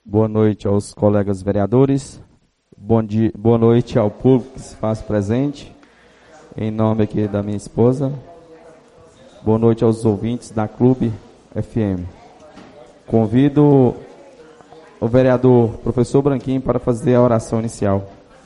Boa noite aos colegas vereadores. Boa noite ao público que se faz presente. Em nome aqui da minha esposa. Boa noite aos ouvintes da Clube FM. Convido o vereador professor Branquinho para fazer a oração inicial.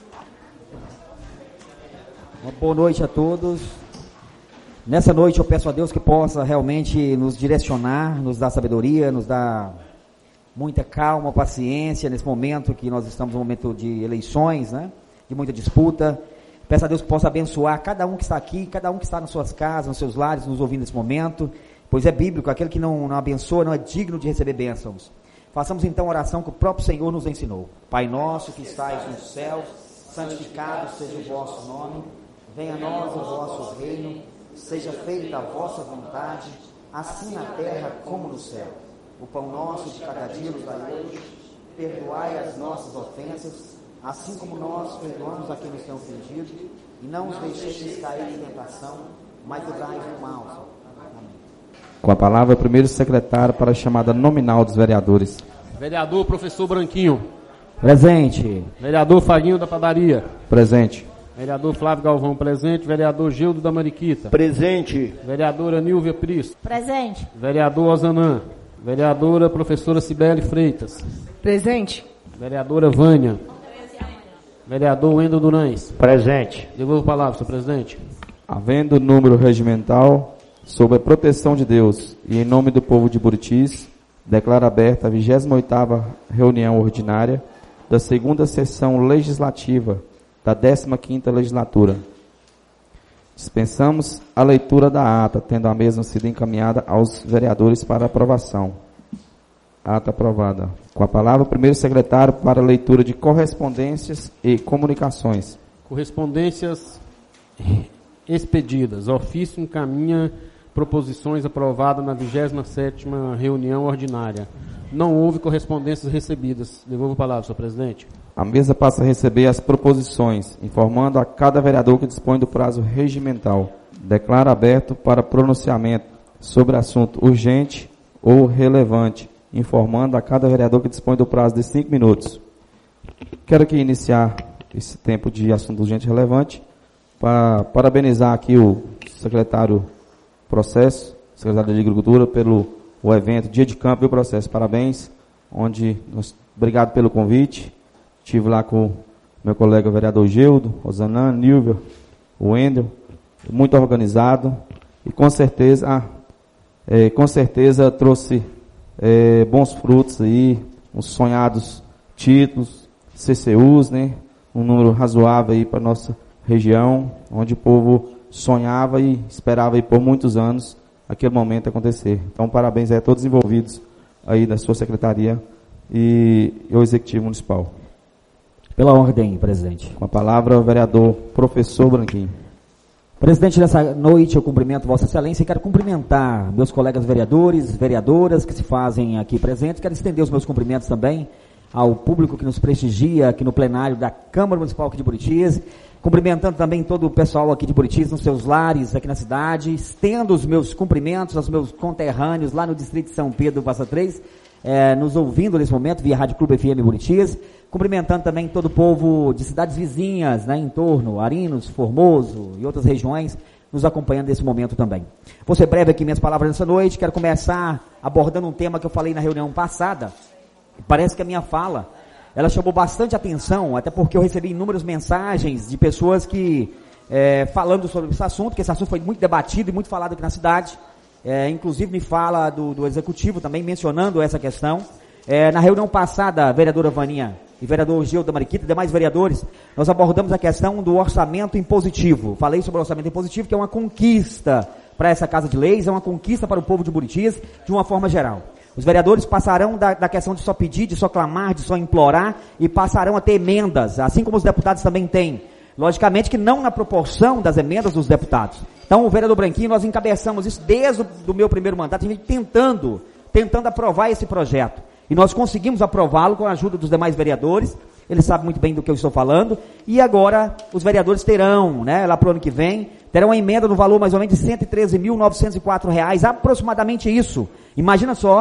Uma boa noite a todos. Nessa noite eu peço a Deus que possa realmente nos direcionar, nos dar sabedoria, nos dar muita calma, paciência nesse momento que nós estamos no momento de eleições, né? De muita disputa. Peço a Deus que possa abençoar cada um que está aqui, cada um que está nas suas casas, nos seus lares, nos ouvindo nesse momento, pois é bíblico, aquele que não abençoa não é digno de receber bênçãos. Façamos então a oração que o próprio Senhor nos ensinou. Pai nosso que estais nos céus, santificado seja o vosso nome, venha a nós o vosso reino, seja feita a vossa vontade, assim na terra como no céu. O pão nosso de cada dia nos dai hoje, perdoai as nossas ofensas, assim como nós perdoamos a quem nos tem ofendido, e não os deixeis cair em tentação, mas livrai-nos do mal. Amém. Com a palavra, o primeiro secretário para a chamada nominal dos vereadores. Vereador professor Branquinho. Presente. Vereador Faguinho da Padaria. Presente. Vereador Flávio Galvão, presente. Vereador Gildo da Mariquita. Presente. Vereadora Nilvia Pristo. Presente. Vereador Ozanã. Vereadora professora Cibele Freitas. Presente. Vereadora Vânia. Vereador Wendel Durães. Presente. Devolvo a palavra, senhor presidente. Havendo número regimental, sob a proteção de Deus e em nome do povo de Buritis, declaro aberta a 28ª reunião ordinária da 2ª sessão legislativa da 15ª legislatura. Dispensamos a leitura da ata, tendo a mesma sido encaminhada aos vereadores para aprovação. Ata aprovada. Com a palavra, o primeiro secretário para a leitura de correspondências e comunicações. Correspondências expedidas. Ofício encaminha proposições aprovadas na 27ª reunião ordinária. Não houve correspondências recebidas. Devolvo a palavra, senhor presidente. A mesa passa a receber as proposições, informando a cada vereador que dispõe do prazo regimental. Declara aberto para pronunciamento sobre assunto urgente ou relevante, informando a cada vereador que dispõe do prazo de 5 minutos. Quero aqui iniciar esse tempo de assunto urgente e relevante para parabenizar aqui o secretário Processo, secretário de Agricultura, pelo o evento Dia de Campo e o Processo. Parabéns, obrigado pelo convite. Estive lá com meu colega vereador Gildo, Rosanã, Nilvio, o Wendel, muito organizado e com certeza trouxe bons frutos aí, uns sonhados títulos, CCUs, né? Um número razoável aí para nossa região, onde o povo sonhava e esperava aí por muitos anos aquele momento acontecer. Então, parabéns aí a todos os envolvidos aí da sua secretaria e o Executivo Municipal. Pela ordem, presidente. Com a palavra, o vereador professor Branquinho. Presidente, nessa noite eu cumprimento Vossa Excelência e quero cumprimentar meus colegas vereadores, vereadoras que se fazem aqui presentes. Quero estender os meus cumprimentos também ao público que nos prestigia aqui no plenário da Câmara Municipal aqui de Buritis. Cumprimentando também todo o pessoal aqui de Buritis, nos seus lares aqui na cidade. Estendo os meus cumprimentos aos meus conterrâneos lá no distrito de São Pedro, Passa Três, nos ouvindo nesse momento via Rádio Clube FM Buritis. Cumprimentando também todo o povo de cidades vizinhas, né, em torno, Arinos, Formoso e outras regiões, nos acompanhando nesse momento também. Vou ser breve aqui minhas palavras nessa noite. Quero começar abordando um tema que eu falei na reunião passada. Parece que a minha fala, ela chamou bastante atenção, até porque eu recebi inúmeras mensagens de pessoas que, falando sobre esse assunto, que esse assunto foi muito debatido e muito falado aqui na cidade. Inclusive me fala do Executivo também, mencionando essa questão. Na reunião passada, a vereadora Vaninha e vereador Gildo da Mariquita e demais vereadores, nós abordamos a questão do orçamento impositivo. Falei sobre o orçamento impositivo, que é uma conquista para essa Casa de Leis, é uma conquista para o povo de Buritis, de uma forma geral. Os vereadores passarão da questão de só pedir, de só clamar, de só implorar, e passarão a ter emendas, assim como os deputados também têm. Logicamente que não na proporção das emendas dos deputados. Então, o vereador Branquinho, nós encabeçamos isso desde o meu primeiro mandato, a gente tentando aprovar esse projeto. E nós conseguimos aprová-lo com a ajuda dos demais vereadores. Eles sabem muito bem do que eu estou falando. E agora, os vereadores terão, né, lá para o ano que vem, terão uma emenda no valor mais ou menos de R$ 113.904, aproximadamente isso. Imagina só,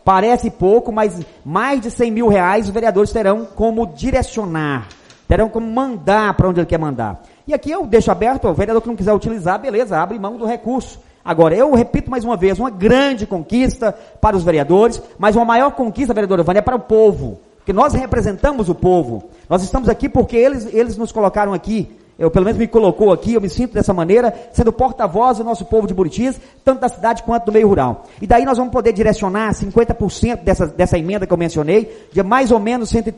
Parece pouco, mas mais de 100 mil reais os vereadores terão como direcionar, terão como mandar para onde ele quer mandar. E aqui eu deixo aberto, o vereador que não quiser utilizar, beleza, abre mão do recurso. Agora, eu repito mais uma vez, uma grande conquista para os vereadores, mas uma maior conquista, vereadora Vânia, é para o povo. Porque nós representamos o povo. Nós estamos aqui porque eles nos colocaram aqui. Eu, pelo menos, me colocou aqui, eu me sinto dessa maneira, sendo porta-voz do nosso povo de Buritis, tanto da cidade quanto do meio rural. E daí nós vamos poder direcionar 50% dessa emenda que eu mencionei, de mais ou menos R$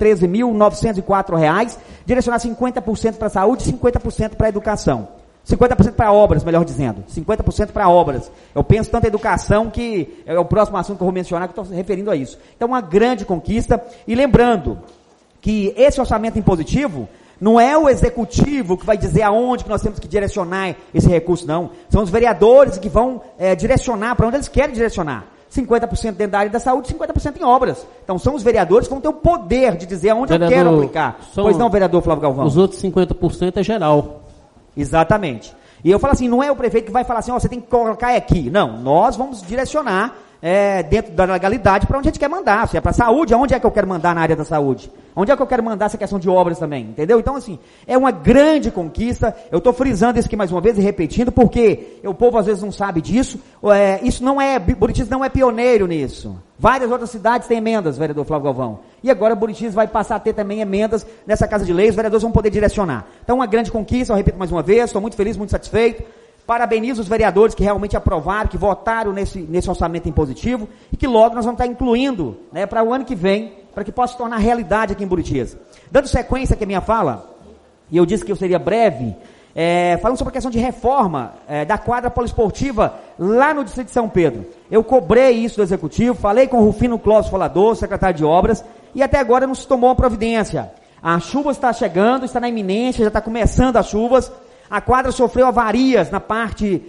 113.904, direcionar 50% para a saúde e 50% para a educação. 50% para obras, melhor dizendo. 50% para obras. Eu penso tanto em educação que é o próximo assunto que eu vou mencionar, que estou referindo a isso. Então, uma grande conquista. E lembrando que esse orçamento impositivo não é o executivo que vai dizer aonde que nós temos que direcionar esse recurso, não. São os vereadores que vão direcionar para onde eles querem direcionar. 50% dentro da área da saúde, 50% em obras. Então são os vereadores que vão ter o poder de dizer aonde vereador, eu quero aplicar. Pois não, vereador Flávio Galvão? Os outros 50% é geral. Exatamente. E eu falo assim, não é o prefeito que vai falar assim, você tem que colocar aqui. Não, nós vamos direcionar dentro da legalidade para onde a gente quer mandar. Se é para a saúde, aonde é que eu quero mandar na área da saúde? Onde é que eu quero mandar essa questão de obras também, entendeu? Então, assim, é uma grande conquista. Eu estou frisando isso aqui mais uma vez e repetindo, porque o povo às vezes não sabe disso. Isso não é, Buritis não é pioneiro nisso. Várias outras cidades têm emendas, vereador Flávio Galvão. E agora Buritis vai passar a ter também emendas nessa Casa de Leis, os vereadores vão poder direcionar. Então, uma grande conquista, eu repito mais uma vez, estou muito feliz, muito satisfeito. Parabenizo os vereadores que realmente aprovaram, que votaram nesse orçamento impositivo e que logo nós vamos estar incluindo, para o ano que vem, para que possa se tornar realidade aqui em Buritis. Dando sequência aqui à minha fala, e eu disse que eu seria breve, falando sobre a questão de reforma da quadra poliesportiva lá no distrito de São Pedro. Eu cobrei isso do executivo, falei com o Rufino Clóvis Folador, secretário de obras, e até agora não se tomou uma providência. A chuva está chegando, está na iminência, já está começando as chuvas. A quadra sofreu avarias na parte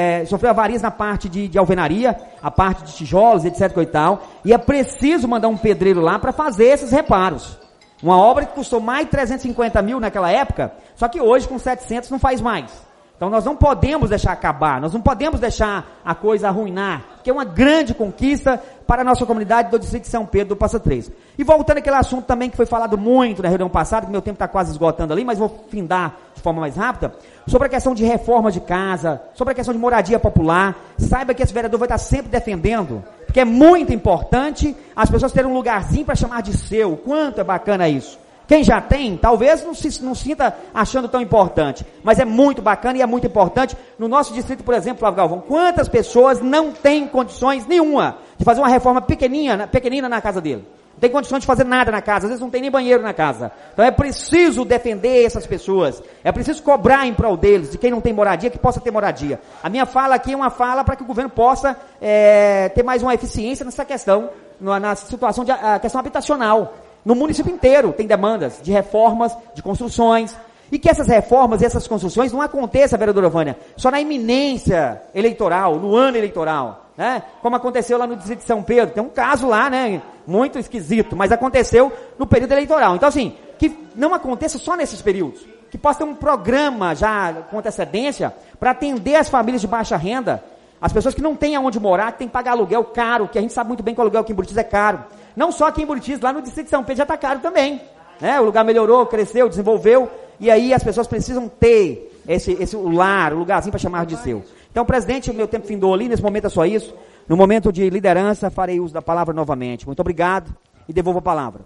de alvenaria, a parte de tijolos, etc. e tal, e é preciso mandar um pedreiro lá para fazer esses reparos. Uma obra que custou mais de 350 mil naquela época, só que hoje com 700 não faz mais. Então nós não podemos deixar acabar, nós não podemos deixar a coisa arruinar, que é uma grande conquista para a nossa comunidade do distrito de São Pedro do Passa Três. E voltando àquele assunto também que foi falado muito na reunião passada, que meu tempo está quase esgotando ali, mas vou findar de forma mais rápida, sobre a questão de reforma de casa, sobre a questão de moradia popular. Saiba que esse vereador vai estar sempre defendendo, porque é muito importante as pessoas terem um lugarzinho para chamar de seu. Quanto é bacana isso. Quem já tem, talvez não sinta achando tão importante, mas é muito bacana e é muito importante. No nosso distrito, por exemplo, Flávio Galvão, quantas pessoas não têm condições nenhuma de fazer uma reforma pequenina na casa dele? Não tem condições de fazer nada na casa, às vezes não tem nem banheiro na casa. Então é preciso defender essas pessoas, é preciso cobrar em prol deles, de quem não tem moradia, que possa ter moradia. A minha fala aqui é uma fala para que o governo possa ter mais uma eficiência nessa questão, na situação de questão habitacional. No município inteiro tem demandas de reformas, de construções, e que essas reformas e essas construções não aconteçam, vereadora Vânia, só na iminência eleitoral, no ano eleitoral, como aconteceu lá no distrito de São Pedro. Tem um caso lá, muito esquisito, mas aconteceu no período eleitoral. Então, assim, que não aconteça só nesses períodos, que possa ter um programa já com antecedência para atender as famílias de baixa renda, as pessoas que não têm aonde morar, que têm que pagar aluguel caro, que a gente sabe muito bem que o aluguel aqui em Buritis é caro. Não só aqui em Buritis, lá no distrito de São Pedro já está caro também. O lugar melhorou, cresceu, desenvolveu, e aí as pessoas precisam ter esse lar, um lugarzinho para chamar de seu. Então, presidente, o meu tempo findou ali, nesse momento é só isso. No momento de liderança, farei uso da palavra novamente. Muito obrigado e devolvo a palavra.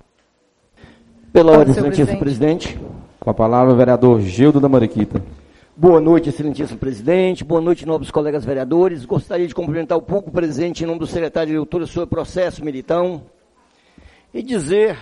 Pela ordem, excelentíssimo presidente. Com a palavra, o vereador Gildo da Mariquita. Boa noite, excelentíssimo presidente. Boa noite, nobres colegas vereadores. Gostaria de cumprimentar o público presente em nome do secretário de Agricultura sobre o processo Militão e dizer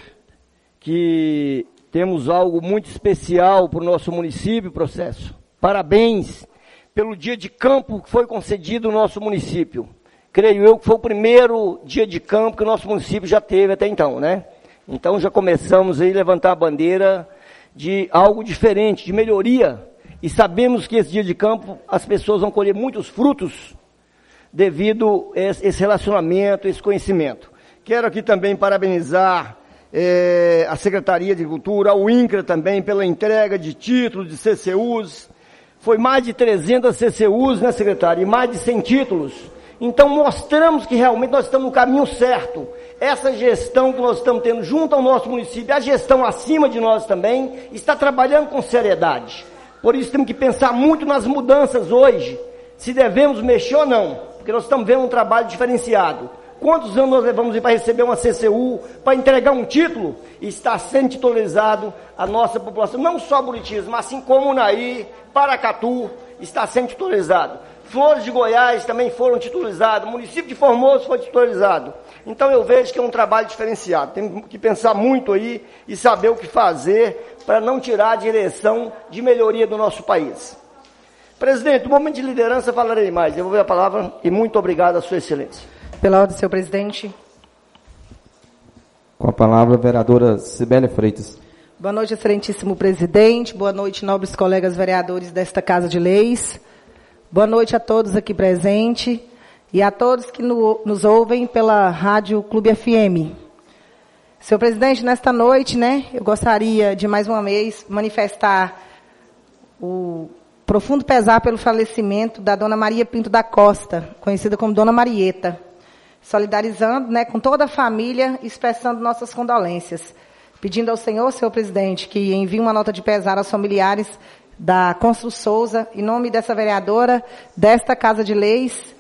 que temos algo muito especial para o nosso município, processo. Parabéns pelo dia de campo que foi concedido no nosso município. Creio eu que foi o primeiro dia de campo que o nosso município já teve até então, Então já começamos aí a levantar a bandeira de algo diferente, de melhoria. E sabemos que esse dia de campo as pessoas vão colher muitos frutos devido a esse relacionamento, esse conhecimento. Quero aqui também parabenizar a Secretaria de Agricultura, o INCRA também, pela entrega de títulos, de CCUs. Foi mais de 300 CCUs, secretário? E mais de 100 títulos. Então mostramos que realmente nós estamos no caminho certo. essa gestão que nós estamos tendo junto ao nosso município, a gestão acima de nós também, está trabalhando com seriedade. Por isso temos que pensar muito nas mudanças hoje, se devemos mexer ou não, porque nós estamos vendo um trabalho diferenciado. Quantos anos nós levamos para receber uma CCU, para entregar um título? E está sendo titularizado a nossa população, não só Buritis, mas assim como Unaí, Paracatu, está sendo titularizado. Flores de Goiás também foram titularizados, o município de Formoso foi titularizado. Então eu vejo que é um trabalho diferenciado, temos que pensar muito aí e saber o que fazer para não tirar a direção de melhoria do nosso país. Presidente, no momento de liderança falarei mais, eu vou ver a palavra e muito obrigado a sua excelência. Pela ordem, senhor presidente. Com a palavra, a vereadora Cibele Freitas. Boa noite, excelentíssimo presidente. Boa noite, nobres colegas vereadores desta Casa de Leis. Boa noite a todos aqui presentes e a todos que nos ouvem pela Rádio Clube FM. Senhor presidente, nesta noite, eu gostaria de mais uma vez manifestar o profundo pesar pelo falecimento da dona Maria Pinto da Costa, conhecida como Dona Marieta, solidarizando, com toda a família, expressando nossas condolências, pedindo ao senhor presidente, que envie uma nota de pesar aos familiares da Consul Souza, em nome dessa vereadora, desta Casa de Leis.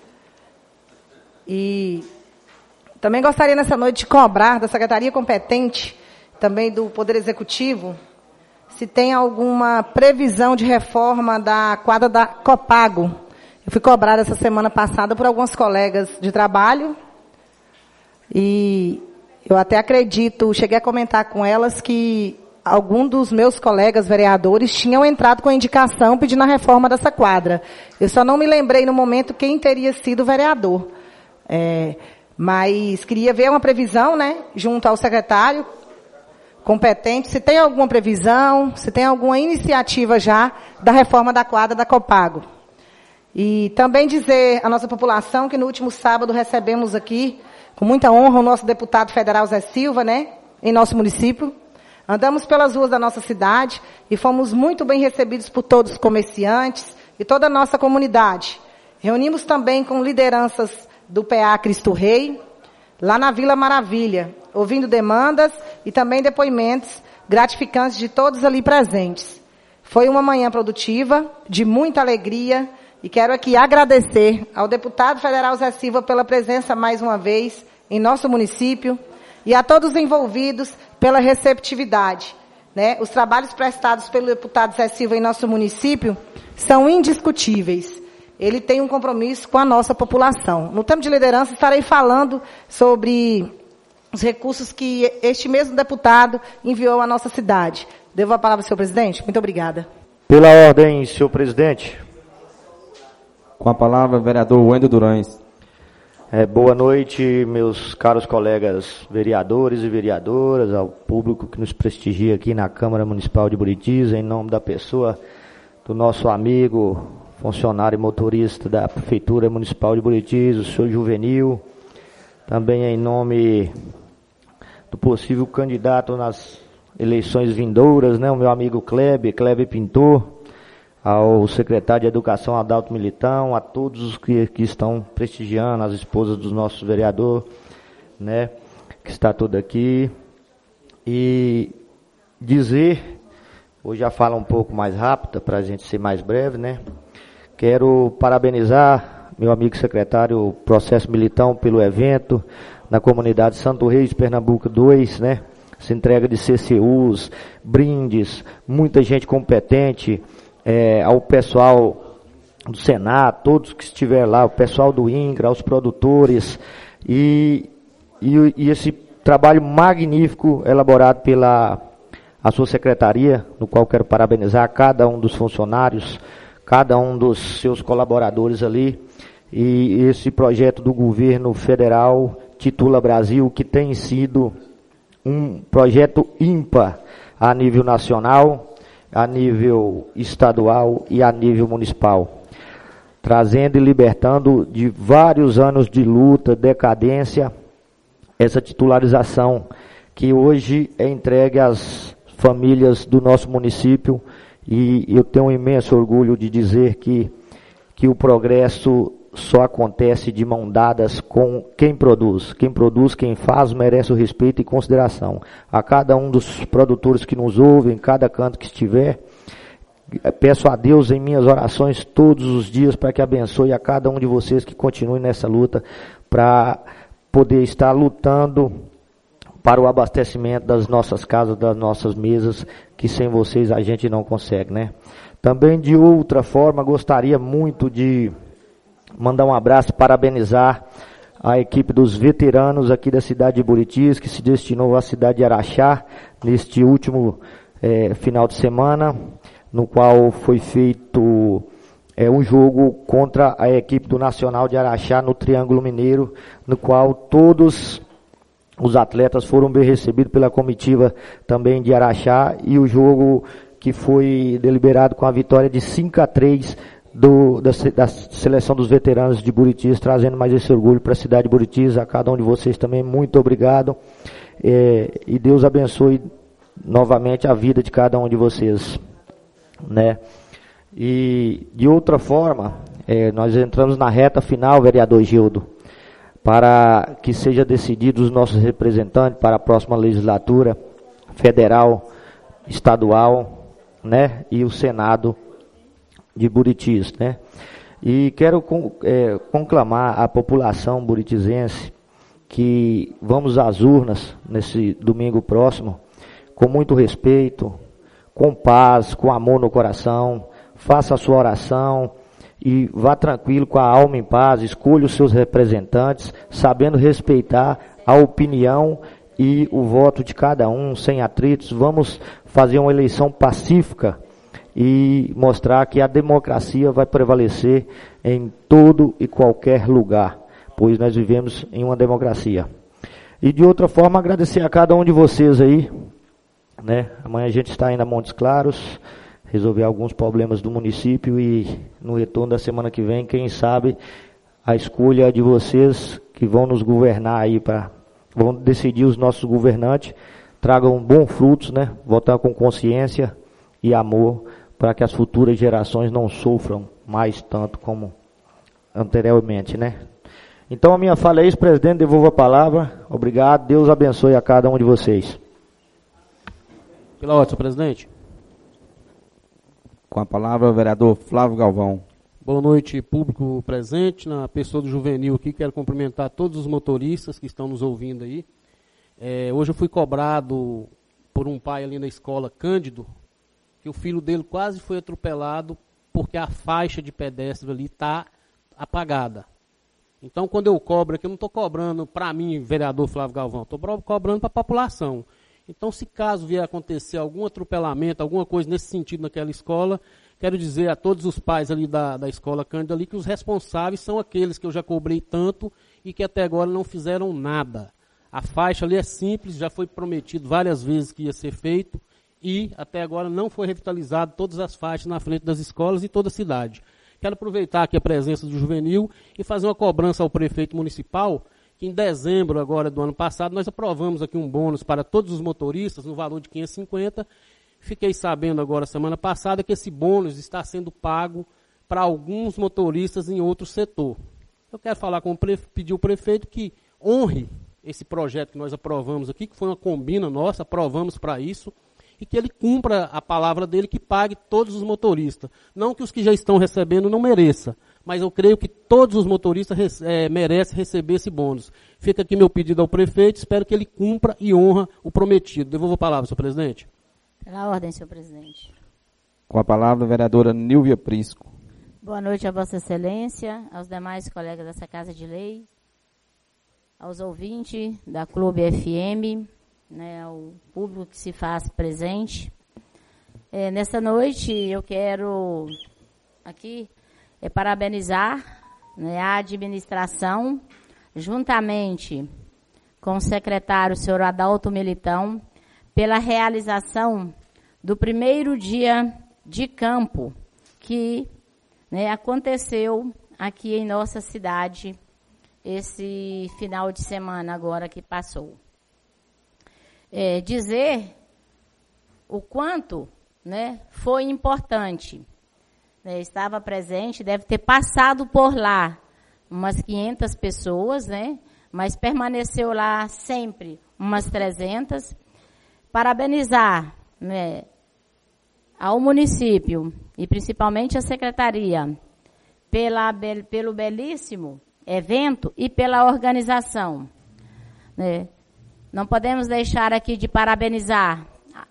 E também gostaria nessa noite de cobrar da Secretaria competente, também do Poder Executivo, se tem alguma previsão de reforma da quadra da Copago. Eu fui cobrada essa semana passada por alguns colegas de trabalho e eu até acredito, cheguei a comentar com elas que algum dos meus colegas vereadores tinham entrado com a indicação pedindo a reforma dessa quadra. Eu só não me lembrei no momento quem teria sido o vereador. Mas queria ver uma previsão, junto ao secretário competente, se tem alguma previsão, se tem alguma iniciativa já da reforma da quadra da Copago. E também dizer à nossa população que no último sábado recebemos aqui, com muita honra, o nosso deputado federal Zé Silva, em nosso município. Andamos pelas ruas da nossa cidade e fomos muito bem recebidos por todos os comerciantes e toda a nossa comunidade. Reunimos também com lideranças do PA Cristo Rei, lá na Vila Maravilha, ouvindo demandas e também depoimentos gratificantes de todos ali presentes. Foi uma manhã produtiva, de muita alegria, e quero aqui agradecer ao deputado federal Zé Silva pela presença mais uma vez em nosso município e a todos os envolvidos pela receptividade. Os trabalhos prestados pelo deputado Zé Silva em nosso município são indiscutíveis. Ele tem um compromisso com a nossa população. No tempo de liderança estarei falando sobre os recursos que este mesmo deputado enviou à nossa cidade. Devo a palavra ao senhor presidente? Muito obrigada. Pela ordem, senhor presidente. Com a palavra, vereador Wendel Durães. Boa noite, meus caros colegas vereadores e vereadoras, ao público que nos prestigia aqui na Câmara Municipal de Buritis, em nome da pessoa do nosso amigo, funcionário e motorista da Prefeitura Municipal de Buritis, o senhor Juvenil, também em nome do possível candidato nas eleições vindouras, o meu amigo Kleber Pintor, ao secretário de Educação Adalto Militão, a todos os que estão prestigiando, as esposas dos nossos vereadores, que está tudo aqui. E dizer, hoje já fala um pouco mais rápido, para a gente ser mais breve, Quero parabenizar meu amigo secretário Processo Militão pelo evento na comunidade Santo Reis, Pernambuco 2, essa entrega de CCUs, brindes, muita gente competente, ao pessoal do Senado, todos que estiver lá, o pessoal do INCRA, aos produtores, e esse trabalho magnífico elaborado pela a sua secretaria, no qual quero parabenizar cada um dos funcionários, cada um dos seus colaboradores ali, e esse projeto do governo federal Titula Brasil, que tem sido um projeto ímpar a nível nacional, a nível estadual e a nível municipal, trazendo e libertando de vários anos de luta, decadência, essa titularização que hoje é entregue às famílias do nosso município, e eu tenho um imenso orgulho de dizer que o progresso só acontece de mão dadas com quem produz. Quem produz, quem faz, merece o respeito e consideração. A cada um dos produtores que nos ouvem, em cada canto que estiver, peço a Deus em minhas orações todos os dias para que abençoe a cada um de vocês que continue nessa luta para poder estar lutando para o abastecimento das nossas casas, das nossas mesas, que sem vocês a gente não consegue, né? Também de outra forma, gostaria muito de mandar um abraço, parabenizar a equipe dos veteranos aqui da cidade de Buritis, que se destinou à cidade de Araxá, neste último final de semana, no qual foi feito um jogo contra a equipe do Nacional de Araxá no Triângulo Mineiro, no qual todos os atletas foram bem recebidos pela comitiva também de Araxá, e o jogo que foi deliberado com a vitória de 5-3 da seleção dos veteranos de Buritis, trazendo mais esse orgulho para a cidade de Buritis. A cada um de vocês também, muito obrigado, e Deus abençoe novamente a vida de cada um de vocês, né? E de outra forma, nós entramos na reta final, vereador Gildo, para que seja decididos os nossos representantes para a próxima legislatura federal, estadual, né, e o Senado de Buritis, né? E quero conclamar a população buritizense que vamos às urnas nesse domingo próximo com muito respeito, com paz, com amor no coração. Faça a sua oração e vá tranquilo, com a alma em paz. Escolha os seus representantes, sabendo respeitar a opinião e o voto de cada um, sem atritos. Vamos fazer uma eleição pacífica e mostrar que a democracia vai prevalecer em todo e qualquer lugar, pois nós vivemos em uma democracia. E de outra forma, agradecer a cada um de vocês aí, né? Amanhã a gente está indo a Montes Claros, resolver alguns problemas do município, e no retorno da semana que vem, quem sabe, a escolha de vocês que vão nos governar aí, vão decidir os nossos governantes, tragam bons frutos, né? Votar com consciência e amor, para que as futuras gerações não sofram mais tanto como anteriormente, né? Então a minha fala é isso, presidente, devolvo a palavra. Obrigado, Deus abençoe a cada um de vocês. Pela ordem, senhor presidente. Com a palavra, o vereador Flávio Galvão. Boa noite, público presente. Na pessoa do Juvenil aqui, quero cumprimentar todos os motoristas que estão nos ouvindo aí. Hoje eu fui cobrado por um pai ali na escola Cândido, que o filho dele quase foi atropelado porque a faixa de pedestre ali está apagada. Então, quando eu cobro aqui, eu não estou cobrando para mim, vereador Flávio Galvão, estou cobrando para a população. Então, se caso vier acontecer algum atropelamento, alguma coisa nesse sentido naquela escola, quero dizer a todos os pais ali da escola Cândido ali que os responsáveis são aqueles que eu já cobrei tanto e que até agora não fizeram nada. A faixa ali é simples, já foi prometido várias vezes que ia ser feito, e até agora não foi revitalizado todas as faixas na frente das escolas e toda a cidade. Quero aproveitar aqui a presença do Juvenil e fazer uma cobrança ao prefeito municipal, que em dezembro agora do ano passado nós aprovamos aqui um bônus para todos os motoristas no valor de 550. Fiquei sabendo agora semana passada que esse bônus está sendo pago para alguns motoristas em outro setor. Eu quero falar pedir ao prefeito que honre esse projeto que nós aprovamos aqui, que foi uma combina nossa, aprovamos para isso, e que ele cumpra a palavra dele, que pague todos os motoristas. Não que os que já estão recebendo não mereçam, mas eu creio que todos os motoristas merecem receber esse bônus. Fica aqui meu pedido ao prefeito, espero que ele cumpra e honra o prometido. Devolvo a palavra, senhor presidente. Pela ordem, senhor presidente. Com a palavra, a vereadora Nílvia Prisco. Boa noite a Vossa Excelência, aos demais colegas dessa Casa de Lei, aos ouvintes da Clube FM, né, ao público que se faz presente. Nessa noite eu quero aqui parabenizar, né, a administração, juntamente com o secretário, o senhor Adalto Militão, pela realização do primeiro dia de campo que, né, aconteceu aqui em nossa cidade esse final de semana agora que passou. Dizer o quanto, né, foi importante. Estava presente, deve ter passado por lá umas 500 pessoas, né? Mas permaneceu lá sempre umas 300. Parabenizar, né, ao município e principalmente a secretaria pelo belíssimo evento e pela organização, né? Não podemos deixar aqui de parabenizar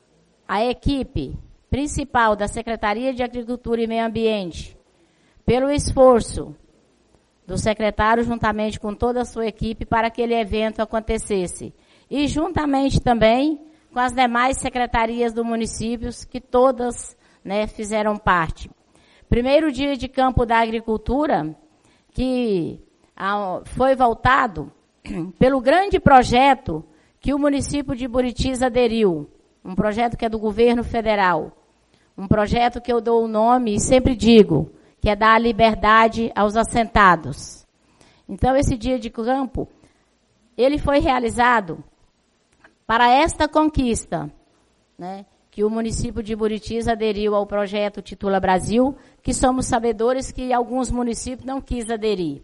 a equipe principal da Secretaria de Agricultura e Meio Ambiente pelo esforço do secretário juntamente com toda a sua equipe para que aquele evento acontecesse. E juntamente também com as demais secretarias do município, que todas, né, fizeram parte. Primeiro dia de campo da agricultura, que foi voltado pelo grande projeto que o município de Buritis aderiu, um projeto que é do governo federal, um projeto que eu dou o nome e sempre digo, que é dar liberdade aos assentados. Então, esse dia de campo, ele foi realizado para esta conquista, né, que o município de Buritis aderiu ao projeto Titula Brasil, que somos sabedores que alguns municípios não quis aderir.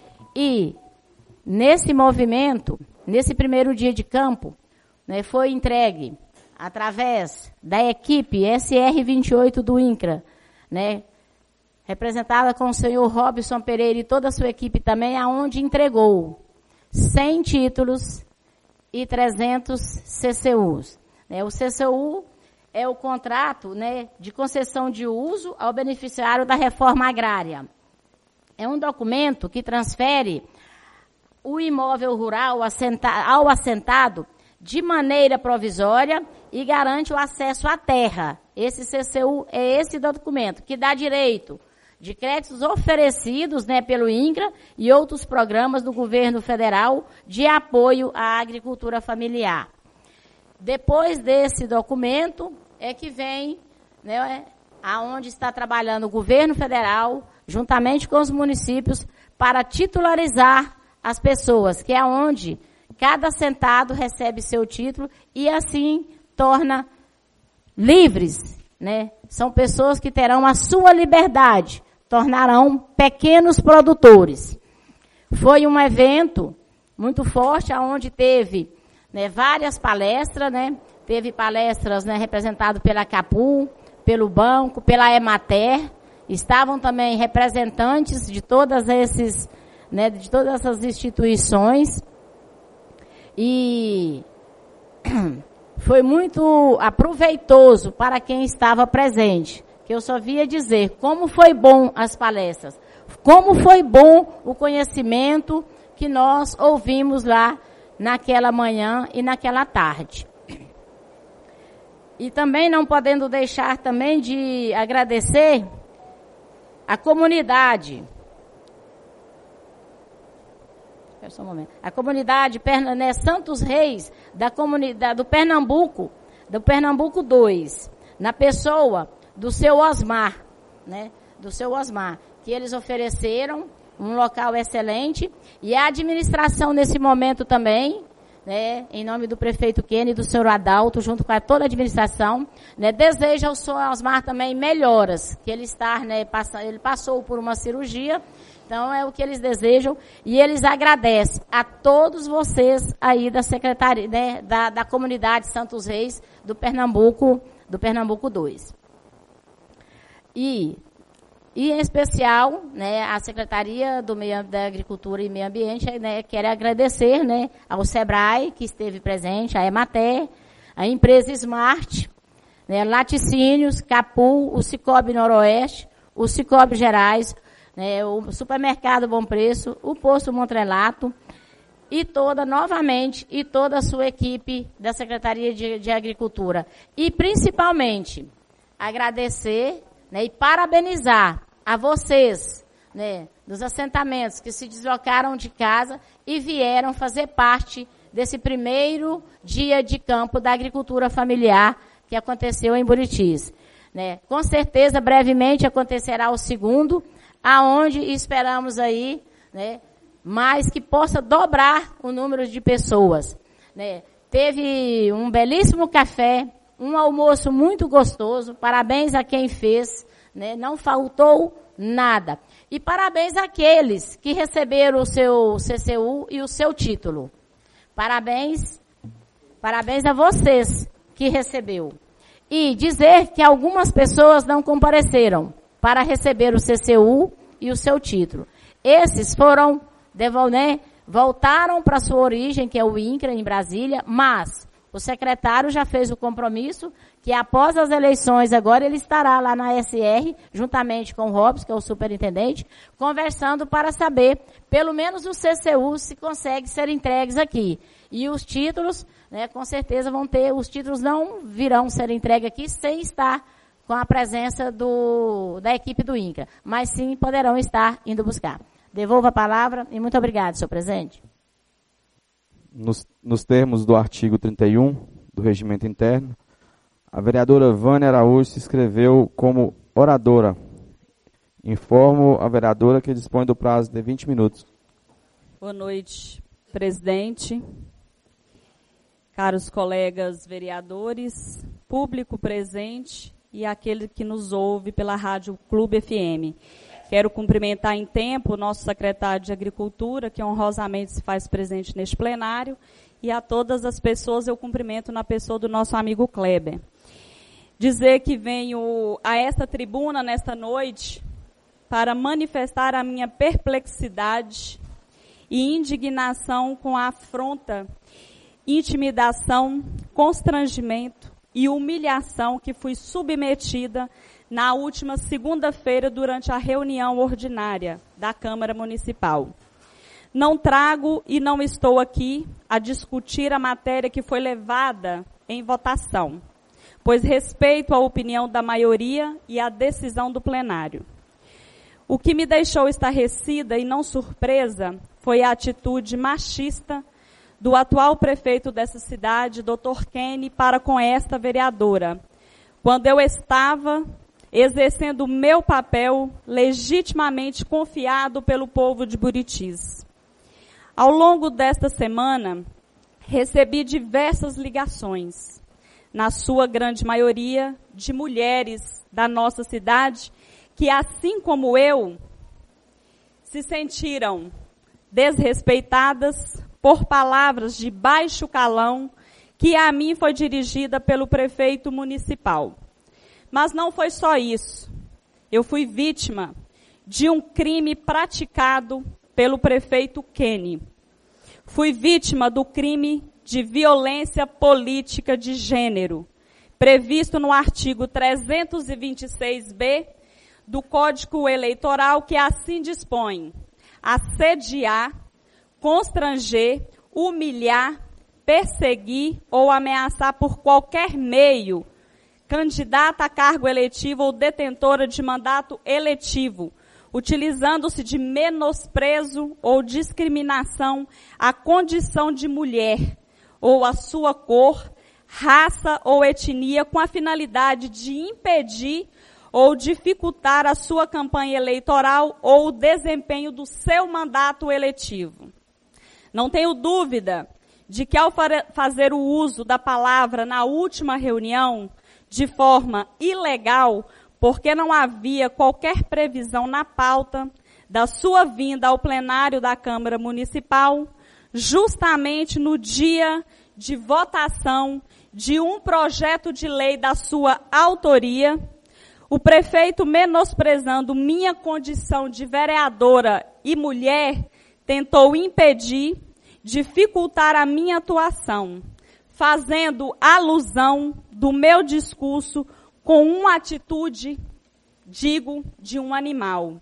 E, nesse movimento, nesse primeiro dia de campo, né, foi entregue, através da equipe SR28 do INCRA, né, representada com o senhor Robson Pereira e toda a sua equipe também, aonde entregou 100 títulos e 300 CCUs. O CCU é o contrato, né, de concessão de uso ao beneficiário da reforma agrária. É um documento que transfere o imóvel rural ao assentado de maneira provisória e garante o acesso à terra. Esse CCU é esse documento que dá direito de créditos oferecidos, né, pelo INCRA e outros programas do governo federal de apoio à agricultura familiar. Depois desse documento é que vem, né, aonde está trabalhando o governo federal, juntamente com os municípios, para titularizar as pessoas, que é onde cada assentado recebe seu título e assim torna livres, né? São pessoas que terão a sua liberdade, tornarão pequenos produtores. Foi um evento muito forte, onde teve, né, várias palestras, né? Teve palestras, né, representadas pela Capu, pelo banco, pela Emater. Estavam também representantes de todas esses, né, de todas essas instituições. E foi muito aproveitoso para quem estava presente. Que eu só via dizer como foi bom as palestras, como foi bom o conhecimento que nós ouvimos lá naquela manhã e naquela tarde. E também não podendo deixar também de agradecer a comunidade. Espera só um momento. A comunidade, né, Santos Reis, da comunidade do Pernambuco 2, na pessoa do seu Osmar, né? Do seu Osmar, que eles ofereceram um local excelente e a administração nesse momento também, né? Em nome do prefeito Kenny e do senhor Adalto, junto com toda a administração, né? Deseja ao senhor Osmar também melhoras, que ele está, né? Ele passou por uma cirurgia, então é o que eles desejam e eles agradecem a todos vocês aí da secretaria, né? Da comunidade Santos Reis do Pernambuco 2. E em especial, né, a Secretaria da Agricultura e Meio Ambiente, né, quer agradecer, né, ao SEBRAE, que esteve presente, a Emater, a empresa Smart, né, Laticínios, Capu, o Cicobi Noroeste, o Cicobi Gerais, né, o Supermercado Bom Preço, o Posto Montrelato, e toda a sua equipe da Secretaria de Agricultura. E, principalmente, agradecer, né, e parabenizar a vocês, né, dos assentamentos que se deslocaram de casa e vieram fazer parte desse primeiro dia de campo da agricultura familiar que aconteceu em Buritis, né. Com certeza, brevemente acontecerá o segundo, aonde esperamos aí, né, mas que possa dobrar o número de pessoas, né. Teve um belíssimo café, um almoço muito gostoso, parabéns a quem fez, né? Não faltou nada. E parabéns àqueles que receberam o seu CCU e o seu título. Parabéns a vocês que recebeu. E dizer que algumas pessoas não compareceram para receber o CCU e o seu título. Esses foram, voltaram para a sua origem, que é o INCRA, em Brasília, mas o secretário já fez o compromisso que após as eleições, agora ele estará lá na SR, juntamente com o Robson, que é o superintendente, conversando para saber, pelo menos o CCU, se consegue ser entregues aqui. E os títulos, né, com certeza os títulos não virão ser entregues aqui sem estar com a presença da equipe do INCRA, mas sim poderão estar indo buscar. Devolvo a palavra e muito obrigado, senhor presidente. Nos termos do artigo 31 do Regimento Interno, a vereadora Vânia Araújo se inscreveu como oradora. Informo a vereadora que dispõe do prazo de 20 minutos. Boa noite, presidente, caros colegas vereadores, público presente e aquele que nos ouve pela Rádio Clube FM. Quero cumprimentar em tempo o nosso secretário de Agricultura, que honrosamente se faz presente neste plenário, e a todas as pessoas eu cumprimento na pessoa do nosso amigo Kleber. Dizer que venho a esta tribuna nesta noite para manifestar a minha perplexidade e indignação com a afronta, intimidação, constrangimento e humilhação que fui submetida na última segunda-feira durante a reunião ordinária da Câmara Municipal. Não trago e não estou aqui a discutir a matéria que foi levada em votação, pois respeito a opinião da maioria e a decisão do plenário. O que me deixou estarrecida e não surpresa foi a atitude machista do atual prefeito dessa cidade, Dr. Kenny, para com esta vereadora, quando eu estava exercendo o meu papel legitimamente confiado pelo povo de Buritis. Ao longo desta semana, recebi diversas ligações, na sua grande maioria, de mulheres da nossa cidade, que, assim como eu, se sentiram desrespeitadas por palavras de baixo calão que a mim foi dirigida pelo prefeito municipal. Mas não foi só isso. Eu fui vítima de um crime praticado pelo prefeito Kenny. Fui vítima do crime de violência política de gênero, previsto no artigo 326b do Código Eleitoral, que assim dispõe: assediar, constranger, humilhar, perseguir ou ameaçar por qualquer meio candidata a cargo eletivo ou detentora de mandato eletivo, utilizando-se de menosprezo ou discriminação à condição de mulher ou à sua cor, raça ou etnia, com a finalidade de impedir ou dificultar a sua campanha eleitoral ou o desempenho do seu mandato eletivo. Não tenho dúvida de que, ao fazer o uso da palavra na última reunião, de forma ilegal, porque não havia qualquer previsão na pauta da sua vinda ao plenário da Câmara Municipal, justamente no dia de votação de um projeto de lei da sua autoria, o prefeito, menosprezando minha condição de vereadora e mulher, tentou impedir, dificultar a minha atuação, fazendo alusão do meu discurso com uma atitude, digo, de um animal.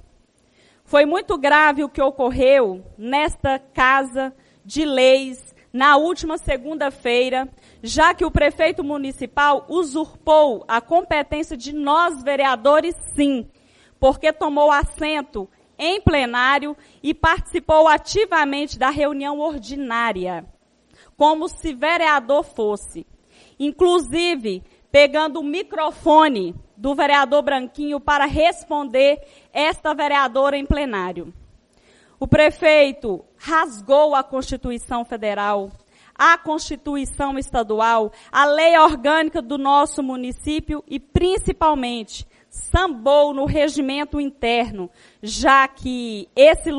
Foi muito grave o que ocorreu nesta Casa de Leis na última segunda-feira, já que o prefeito municipal usurpou a competência de nós vereadores, sim, porque tomou assento em plenário e participou ativamente da reunião ordinária, como se vereador fosse. Inclusive, pegando o microfone do vereador Branquinho para responder esta vereadora em plenário. O prefeito rasgou a Constituição Federal, a Constituição Estadual, a lei orgânica do nosso município e, principalmente, sambou no regimento interno, já que esse,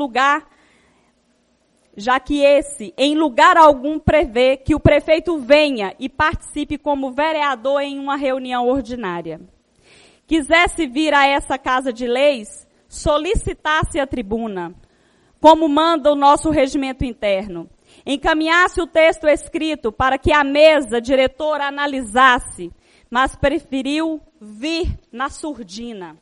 em lugar algum, prevê que o prefeito venha e participe como vereador em uma reunião ordinária. Quisesse vir a essa Casa de Leis, solicitasse a tribuna, como manda o nosso regimento interno, encaminhasse o texto escrito para que a mesa diretora analisasse, mas preferiu vir na surdina.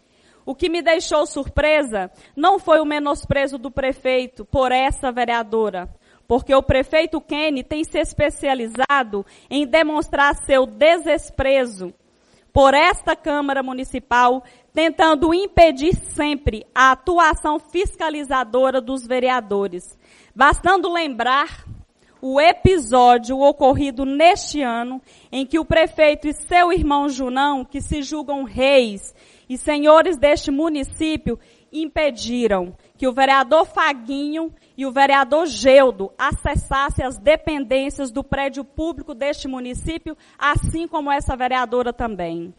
O que me deixou surpresa não foi o menosprezo do prefeito por essa vereadora, porque o prefeito Kenny tem se especializado em demonstrar seu desprezo por esta Câmara Municipal, tentando impedir sempre a atuação fiscalizadora dos vereadores. Bastando lembrar o episódio ocorrido neste ano, em que o prefeito e seu irmão Junão, que se julgam reis e senhores deste município, impediram que o vereador Faguinho e o vereador Geudo acessassem as dependências do prédio público deste município, assim como essa vereadora também.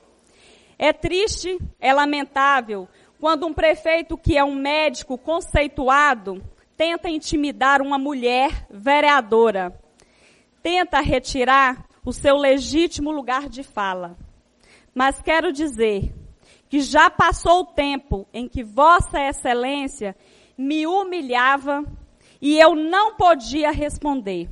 É triste, é lamentável, quando um prefeito que é um médico conceituado tenta intimidar uma mulher vereadora, tenta retirar o seu legítimo lugar de fala. Mas quero dizer que já passou o tempo em que Vossa Excelência me humilhava e eu não podia responder,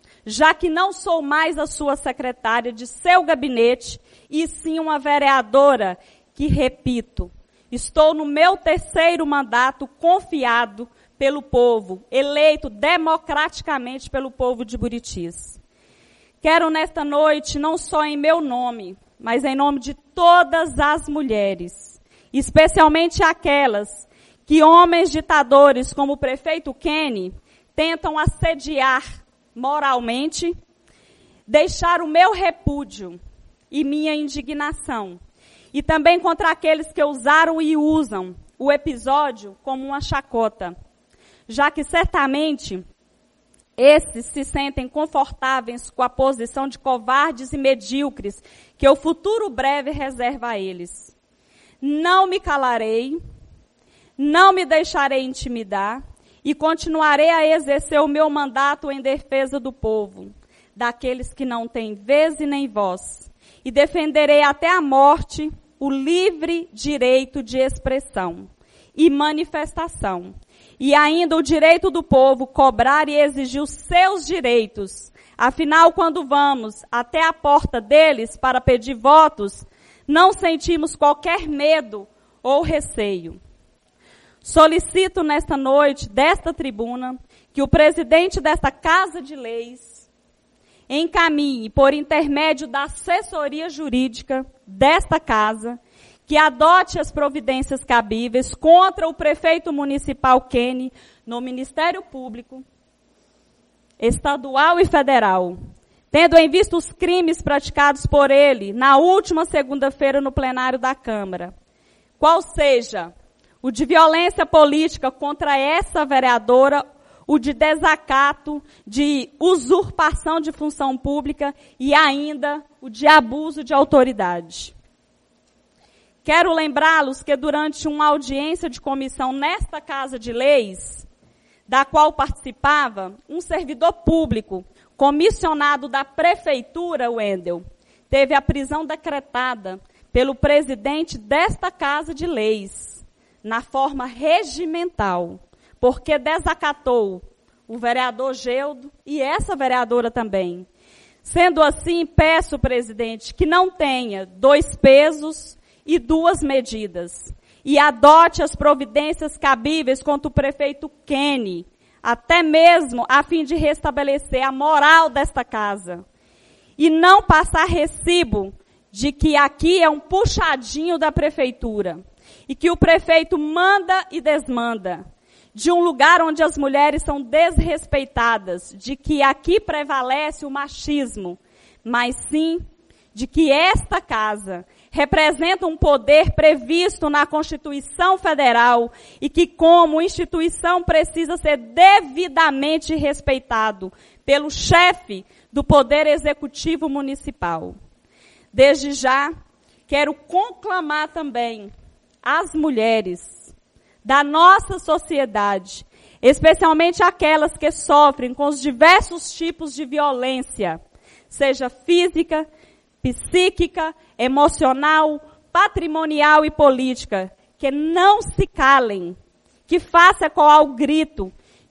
já que não sou mais a sua secretária de seu gabinete, e sim uma vereadora que, repito, estou no meu 3º mandato confiado pelo povo, eleito democraticamente pelo povo de Buritis. Quero nesta noite, não só em meu nome, mas em nome de todas as mulheres, especialmente aquelas que homens ditadores como o prefeito Kenny tentam assediar moralmente, deixar o meu repúdio e minha indignação, e também contra aqueles que usaram e usam o episódio como uma chacota, já que certamente esses se sentem confortáveis com a posição de covardes e medíocres que o futuro breve reserva a eles. Não me calarei, não me deixarei intimidar e continuarei a exercer o meu mandato em defesa do povo, daqueles que não têm vez e nem voz, e defenderei até a morte o livre direito de expressão e manifestação, e ainda o direito do povo cobrar e exigir os seus direitos. Afinal, quando vamos até a porta deles para pedir votos, não sentimos qualquer medo ou receio. Solicito nesta noite, desta tribuna, que o presidente desta Casa de Leis encaminhe, por intermédio da assessoria jurídica desta casa, que adote as providências cabíveis contra o prefeito municipal Kenny no Ministério Público, estadual e federal, tendo em vista os crimes praticados por ele na última segunda-feira no plenário da Câmara, qual seja o de violência política contra essa vereadora, o de desacato, de usurpação de função pública e ainda o de abuso de autoridade. Quero lembrá-los que durante uma audiência de comissão nesta Casa de Leis, da qual participava um servidor público, comissionado da Prefeitura, Wendel, teve a prisão decretada pelo presidente desta Casa de Leis, na forma regimental, porque desacatou o vereador Geudo e essa vereadora também. Sendo assim, peço, presidente, que não tenha 2 pesos e 2 medidas, e adote as providências cabíveis contra o prefeito Kenny, até mesmo a fim de restabelecer a moral desta casa, e não passar recibo de que aqui é um puxadinho da prefeitura, e que o prefeito manda e desmanda, de um lugar onde as mulheres são desrespeitadas, de que aqui prevalece o machismo, mas sim de que esta casa representa um poder previsto na Constituição Federal e que, como instituição, precisa ser devidamente respeitado pelo chefe do Poder Executivo Municipal. Desde já, quero conclamar também as mulheres da nossa sociedade, especialmente aquelas que sofrem com os diversos tipos de violência, seja física, psíquica, emocional, patrimonial e política, que não se calem, que faça ecoar o grito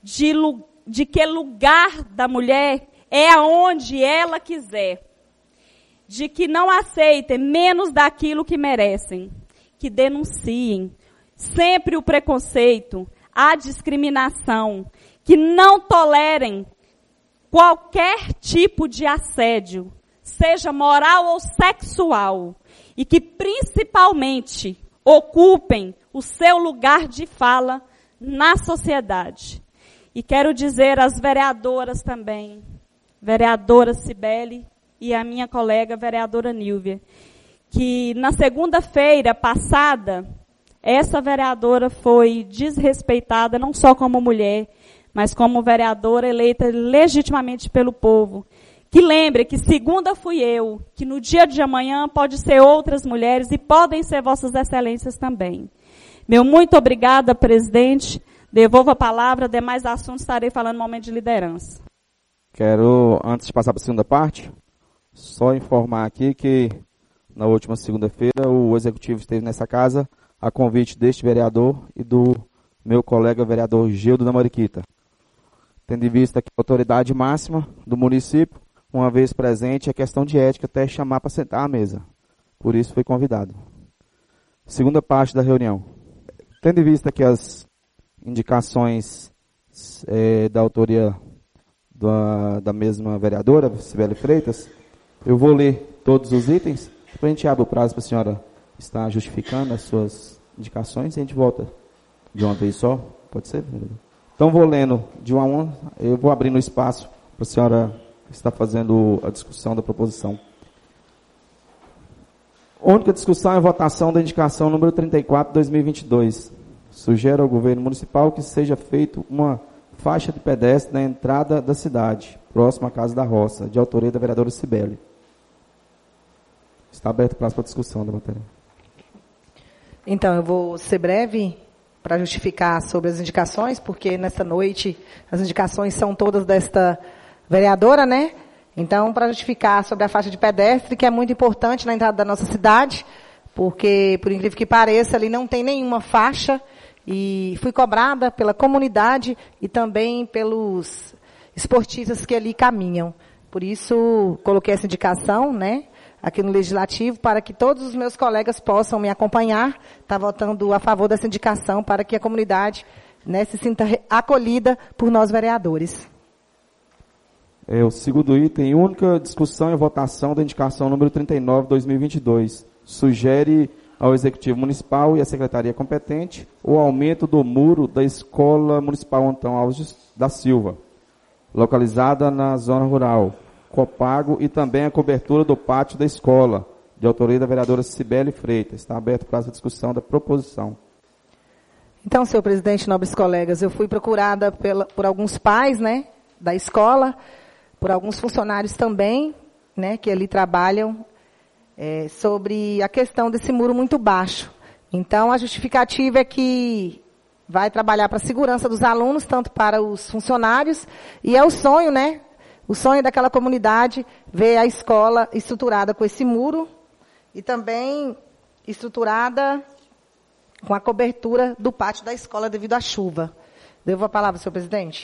de que lugar da mulher é aonde ela quiser, de que não aceitem menos daquilo que merecem, que denunciem sempre o preconceito, a discriminação, que não tolerem qualquer tipo de assédio, seja moral ou sexual, e que principalmente ocupem o seu lugar de fala na sociedade. E quero dizer às vereadoras também, vereadora Cibele e a minha colega vereadora Nílvia, que na segunda-feira passada, essa vereadora foi desrespeitada não só como mulher, mas como vereadora eleita legitimamente pelo povo. Que lembre que segunda fui eu, que no dia de amanhã pode ser outras mulheres e podem ser vossas excelências também. Meu muito obrigada, presidente. Devolvo a palavra, demais assuntos estarei falando no momento de liderança. Quero, antes de passar para a segunda parte, só informar aqui que na última segunda-feira o Executivo esteve nessa casa a convite deste vereador e do meu colega vereador Gildo da Mariquita. Tendo em vista que a autoridade máxima do município, uma vez presente, é questão de ética até chamar para sentar à mesa. Por isso foi convidado. Segunda parte da reunião. Tendo em vista que as indicações da autoria da mesma vereadora, Cibele Freitas, eu vou ler todos os itens, depois a gente abre o prazo para a senhora estar justificando as suas indicações e a gente volta de uma vez só. Pode ser? Então vou lendo de 1 a 1, eu vou abrindo espaço para a senhora estar fazendo a discussão da proposição. Única discussão e votação da indicação número 34, 2022. Sugere ao governo municipal que seja feita uma faixa de pedestre na entrada da cidade, próxima à Casa da Roça, de autoria da vereadora Cibele. Está aberto o prazo para discussão da matéria. Então, eu vou ser breve para justificar sobre as indicações, porque nessa noite as indicações são todas desta vereadora, né? Então, para justificar sobre a faixa de pedestre, que é muito importante na entrada da nossa cidade, porque, por incrível que pareça, ali não tem nenhuma faixa, e fui cobrada pela comunidade e também pelos esportistas que ali caminham. Por isso, coloquei essa indicação, né, aqui no Legislativo, para que todos os meus colegas possam me acompanhar, tá votando a favor dessa indicação, para que a comunidade, né, se sinta acolhida por nós vereadores. O segundo item, única discussão e votação da indicação número 39, 2022. Sugere ao Executivo Municipal e à Secretaria competente o aumento do muro da Escola Municipal Antão Alves da Silva, localizada na zona rural, Copago, e também a cobertura do pátio da escola, de autoria da vereadora Cibele Freitas. Está aberto para a discussão da proposição. Então, senhor presidente, nobres colegas, eu fui procurada por alguns pais, né, da escola, por alguns funcionários também, né, que ali trabalham, sobre a questão desse muro muito baixo. Então, a justificativa é que vai trabalhar para a segurança dos alunos, tanto para os funcionários, e é o sonho, né? O sonho daquela comunidade ver a escola estruturada com esse muro e também estruturada com a cobertura do pátio da escola devido à chuva. Devo a palavra, senhor presidente.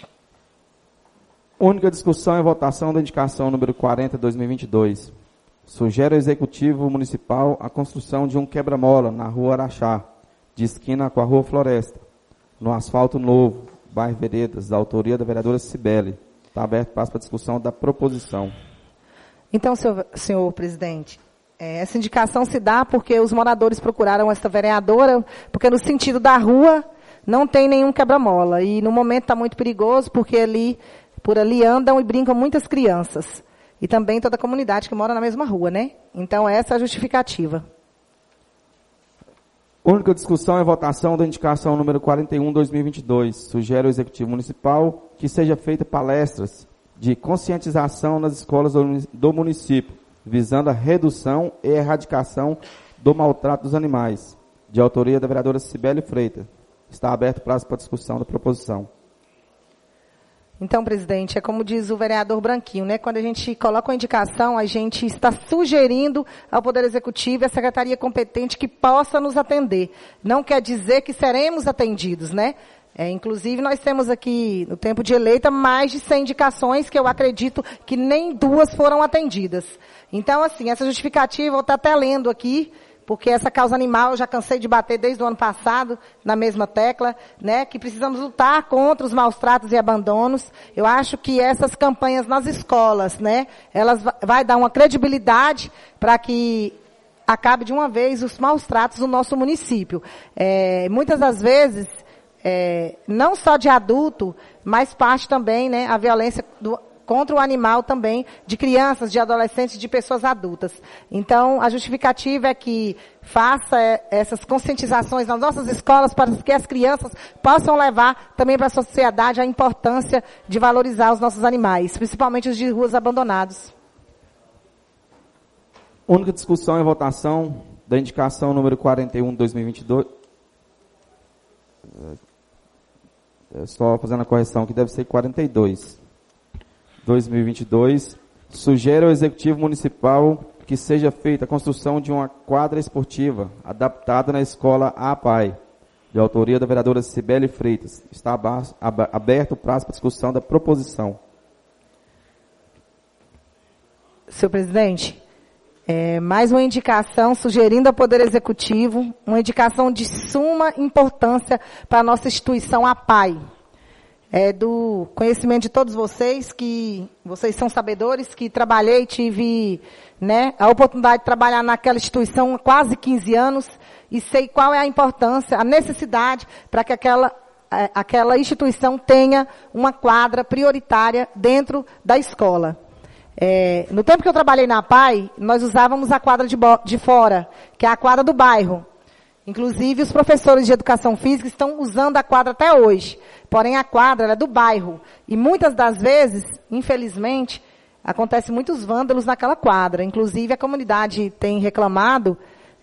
Única discussão e votação da indicação número 40, 2022. Sugere ao Executivo Municipal a construção de um quebra-mola na Rua Araxá, de esquina com a Rua Floresta, no asfalto novo, bairro Veredas, da autoria da vereadora Cibele. Está aberto para a discussão da proposição. Então, senhor presidente, essa indicação se dá porque os moradores procuraram esta vereadora, porque no sentido da rua não tem nenhum quebra-mola. E no momento está muito perigoso, porque por ali andam e brincam muitas crianças. E também toda a comunidade que mora na mesma rua, né? Então, essa é a justificativa. Única discussão e votação da indicação número 41, 2022. Sugere ao Executivo Municipal que seja feita palestras de conscientização nas escolas do município, visando a redução e erradicação do maltrato dos animais, de autoria da vereadora Cibele Freitas. Está aberto o prazo para discussão da proposição. Então, presidente, é como diz o vereador Branquinho, né? Quando a gente coloca uma indicação, a gente está sugerindo ao Poder Executivo e à Secretaria competente que possa nos atender. Não quer dizer que seremos atendidos, né? Inclusive, nós temos aqui, no tempo de eleita, mais de 100 indicações que eu acredito que nem 2 foram atendidas. Então, assim, essa justificativa, eu vou estar até lendo aqui, porque essa causa animal eu já cansei de bater desde o ano passado, na mesma tecla, né, que precisamos lutar contra os maus tratos e abandonos. Eu acho que essas campanhas nas escolas, né, elas vai dar uma credibilidade para que acabe de uma vez os maus tratos no nosso município. Muitas das vezes, não só de adulto, mas parte também, né, a violência contra o animal também, de crianças, de adolescentes, de pessoas adultas. Então, a justificativa é que faça essas conscientizações nas nossas escolas para que as crianças possam levar também para a sociedade a importância de valorizar os nossos animais, principalmente os de ruas abandonados. Única discussão e votação da indicação número 41 de 2022. Só fazendo a correção, que deve ser 42. 2022, sugere ao Executivo Municipal que seja feita a construção de uma quadra esportiva adaptada na escola APAI, de autoria da vereadora Cibele Freitas. Está aberto o prazo para discussão da proposição. Senhor presidente, mais uma indicação sugerindo ao Poder Executivo, uma indicação de suma importância para a nossa instituição APAI. Do conhecimento de todos vocês, que vocês são sabedores, que trabalhei, tive, né, a oportunidade de trabalhar naquela instituição há quase 15 anos e sei qual é a importância, a necessidade para que aquela instituição tenha uma quadra prioritária dentro da escola. No tempo que eu trabalhei na APAI, nós usávamos a quadra de fora, que é a quadra do bairro. Inclusive, os professores de educação física estão usando a quadra até hoje. Porém, a quadra é do bairro. E muitas das vezes, infelizmente, acontecem muitos vândalos naquela quadra. Inclusive, a comunidade tem reclamado.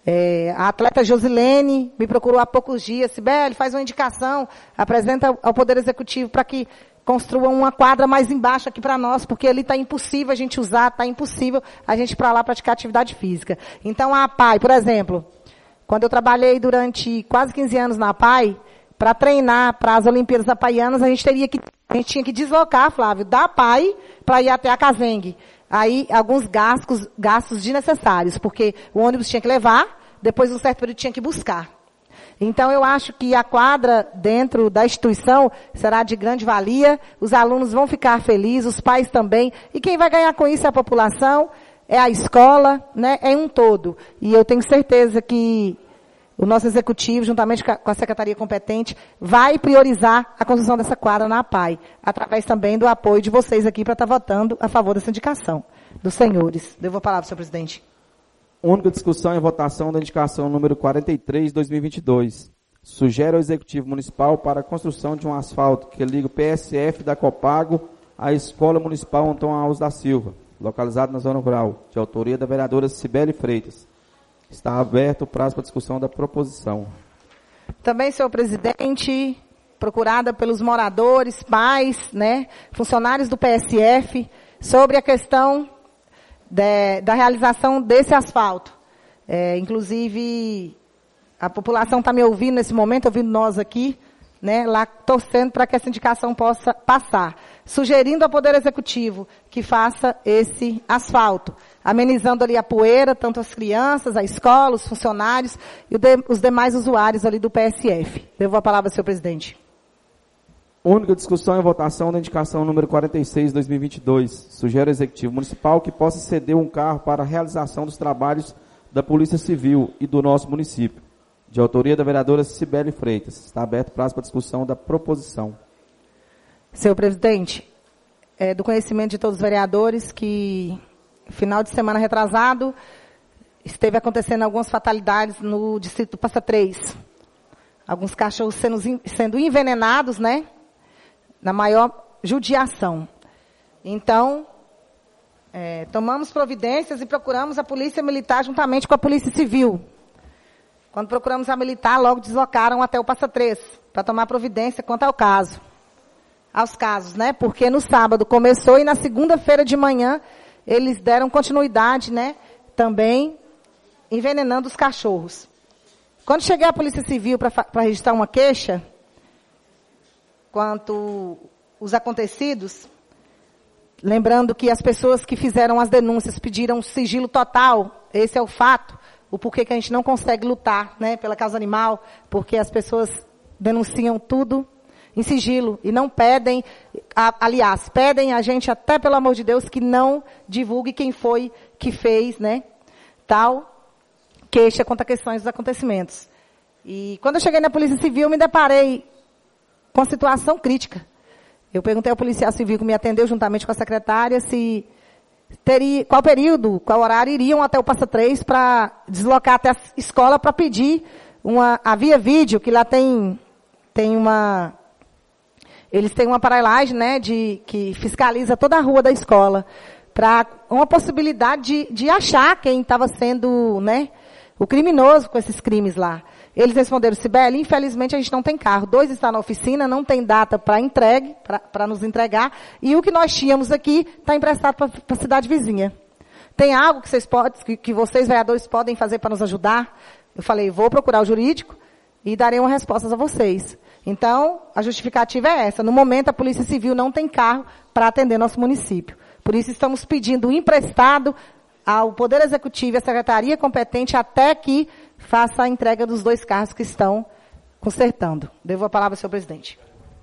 A atleta Josilene me procurou há poucos dias. Cibele, faz uma indicação, apresenta ao Poder Executivo para que construam uma quadra mais embaixo aqui para nós, porque ali está impossível a gente usar, está impossível a gente ir para lá praticar atividade física. Então, a APAI, por exemplo, quando eu trabalhei durante quase 15 anos na APAI, para treinar para as Olimpíadas Apaianas, a gente tinha que deslocar, Flávio, da APAI para ir até a Cazengue. Aí, alguns gastos desnecessários, porque o ônibus tinha que levar, depois um certo período tinha que buscar. Então, eu acho que a quadra dentro da instituição será de grande valia, os alunos vão ficar felizes, os pais também, e quem vai ganhar com isso é a população, é a escola, né, é um todo. E eu tenho certeza que o nosso executivo, juntamente com a secretaria competente, vai priorizar a construção dessa quadra na APAI, através também do apoio de vocês aqui para estar votando a favor dessa indicação, dos senhores. Devo a palavra, senhor presidente. Única discussão e votação da indicação número 43 de 2022. Sugere ao Executivo Municipal para a construção de um asfalto que liga o PSF da Copago à Escola Municipal Antônio Alves da Silva, localizado na zona rural, de autoria da vereadora Cibele Freitas. Está aberto o prazo para discussão da proposição. Também, senhor presidente, procurada pelos moradores, pais, né, funcionários do PSF, sobre a questão da realização desse asfalto. Inclusive, a população está me ouvindo nesse momento, ouvindo nós aqui, né, lá torcendo para que essa indicação possa passar. Sugerindo ao Poder Executivo que faça esse asfalto, amenizando ali a poeira, tanto as crianças, a escola, os funcionários e os demais usuários ali do PSF. Devo a palavra, senhor presidente. Única discussão e votação da indicação número 46 de 2022. Sugere ao Executivo Municipal que possa ceder um carro para a realização dos trabalhos da Polícia Civil e do nosso município, de autoria da vereadora Cibele Freitas. Está aberto o prazo para discussão da proposição. Senhor presidente, do conhecimento de todos os vereadores que, final de semana retrasado, esteve acontecendo algumas fatalidades no distrito do Passa Três. Alguns cachorros sendo envenenados, né? Na maior judiação. Então, tomamos providências e procuramos a Polícia Militar juntamente com a Polícia Civil. Quando procuramos a militar, logo deslocaram até o Passa Três, para tomar providência quanto ao caso. Aos casos, né? Porque no sábado começou e na segunda-feira de manhã eles deram continuidade, né? Também envenenando os cachorros. Quando cheguei à Polícia Civil para registrar uma queixa, quanto os acontecidos, lembrando que as pessoas que fizeram as denúncias pediram sigilo total, esse é o fato, o porquê que a gente não consegue lutar, né, pela causa animal, porque as pessoas denunciam tudo em sigilo e não pedem, aliás, pedem a gente até pelo amor de Deus que não divulgue quem foi que fez, né, tal queixa contra questões dos acontecimentos. E quando eu cheguei na Polícia Civil, me deparei com a situação crítica. Eu perguntei ao policial civil que me atendeu juntamente com a secretária se teria, qual período, qual horário iriam até o Passa Três para deslocar até a escola para pedir havia vídeo, que lá eles têm uma aparelhagem, né, que fiscaliza toda a rua da escola, para uma possibilidade de achar quem estava sendo, né, o criminoso com esses crimes lá. Eles responderam, Sibeli, infelizmente a gente não tem carro. 2 está na oficina, não tem data para nos entregar. E o que nós tínhamos aqui está emprestado para a cidade vizinha. Tem algo que vocês, vereadores, podem fazer para nos ajudar? Eu falei, vou procurar o jurídico e darei uma resposta a vocês. Então, a justificativa é essa. No momento, a Polícia Civil não tem carro para atender nosso município. Por isso, estamos pedindo emprestado ao Poder Executivo e à Secretaria competente até que faça a entrega dos 2 carros que estão consertando. Devo a palavra ao senhor presidente.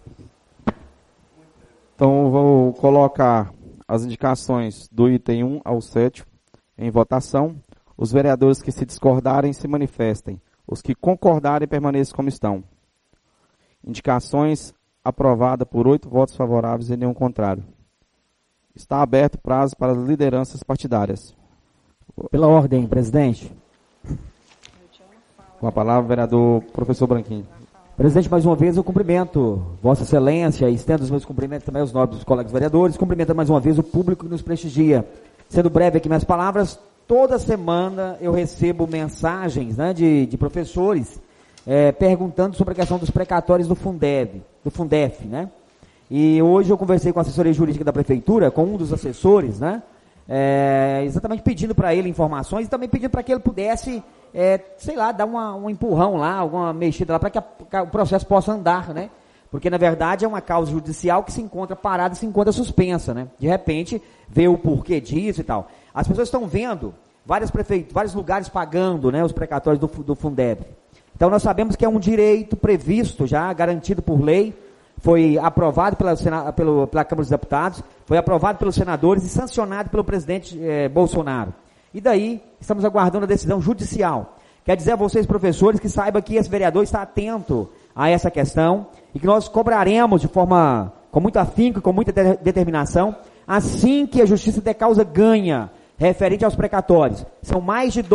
Então, vou colocar as indicações do item 1 ao 7 em votação. Os vereadores que se discordarem se manifestem. Os que concordarem permaneçam como estão. Indicações aprovada por 8 votos favoráveis e nenhum contrário. Está aberto prazo para as lideranças partidárias. Pela ordem, presidente. Com a palavra, vereador professor Branquinho. Presidente, mais uma vez eu cumprimento Vossa Excelência e estendo os meus cumprimentos também aos nobres colegas vereadores, cumprimento mais uma vez o público que nos prestigia. Sendo breve aqui minhas palavras, toda semana eu recebo mensagens, né, de professores perguntando sobre a questão dos precatórios do Fundef, né? E hoje eu conversei com a assessoria jurídica da prefeitura, com um dos assessores, né? Exatamente pedindo para ele informações e também pedindo para que ele pudesse, sei lá, dar um empurrão lá, alguma mexida lá, para que o processo possa andar, né? Porque, na verdade, é uma causa judicial que se encontra parada e se encontra suspensa, né? De repente, vê o porquê disso e tal. As pessoas estão vendo vários lugares pagando, né, os precatórios do Fundeb. Então, nós sabemos que é um direito previsto já, garantido por lei, foi aprovado pela Câmara dos Deputados, foi aprovado pelos senadores e sancionado pelo presidente Bolsonaro. E daí, estamos aguardando a decisão judicial. Quer dizer a vocês, professores, que saiba que esse vereador está atento a essa questão e que nós cobraremos com muito afinco e com muita determinação, assim que a Justiça der causa ganha, referente aos precatórios. São mais de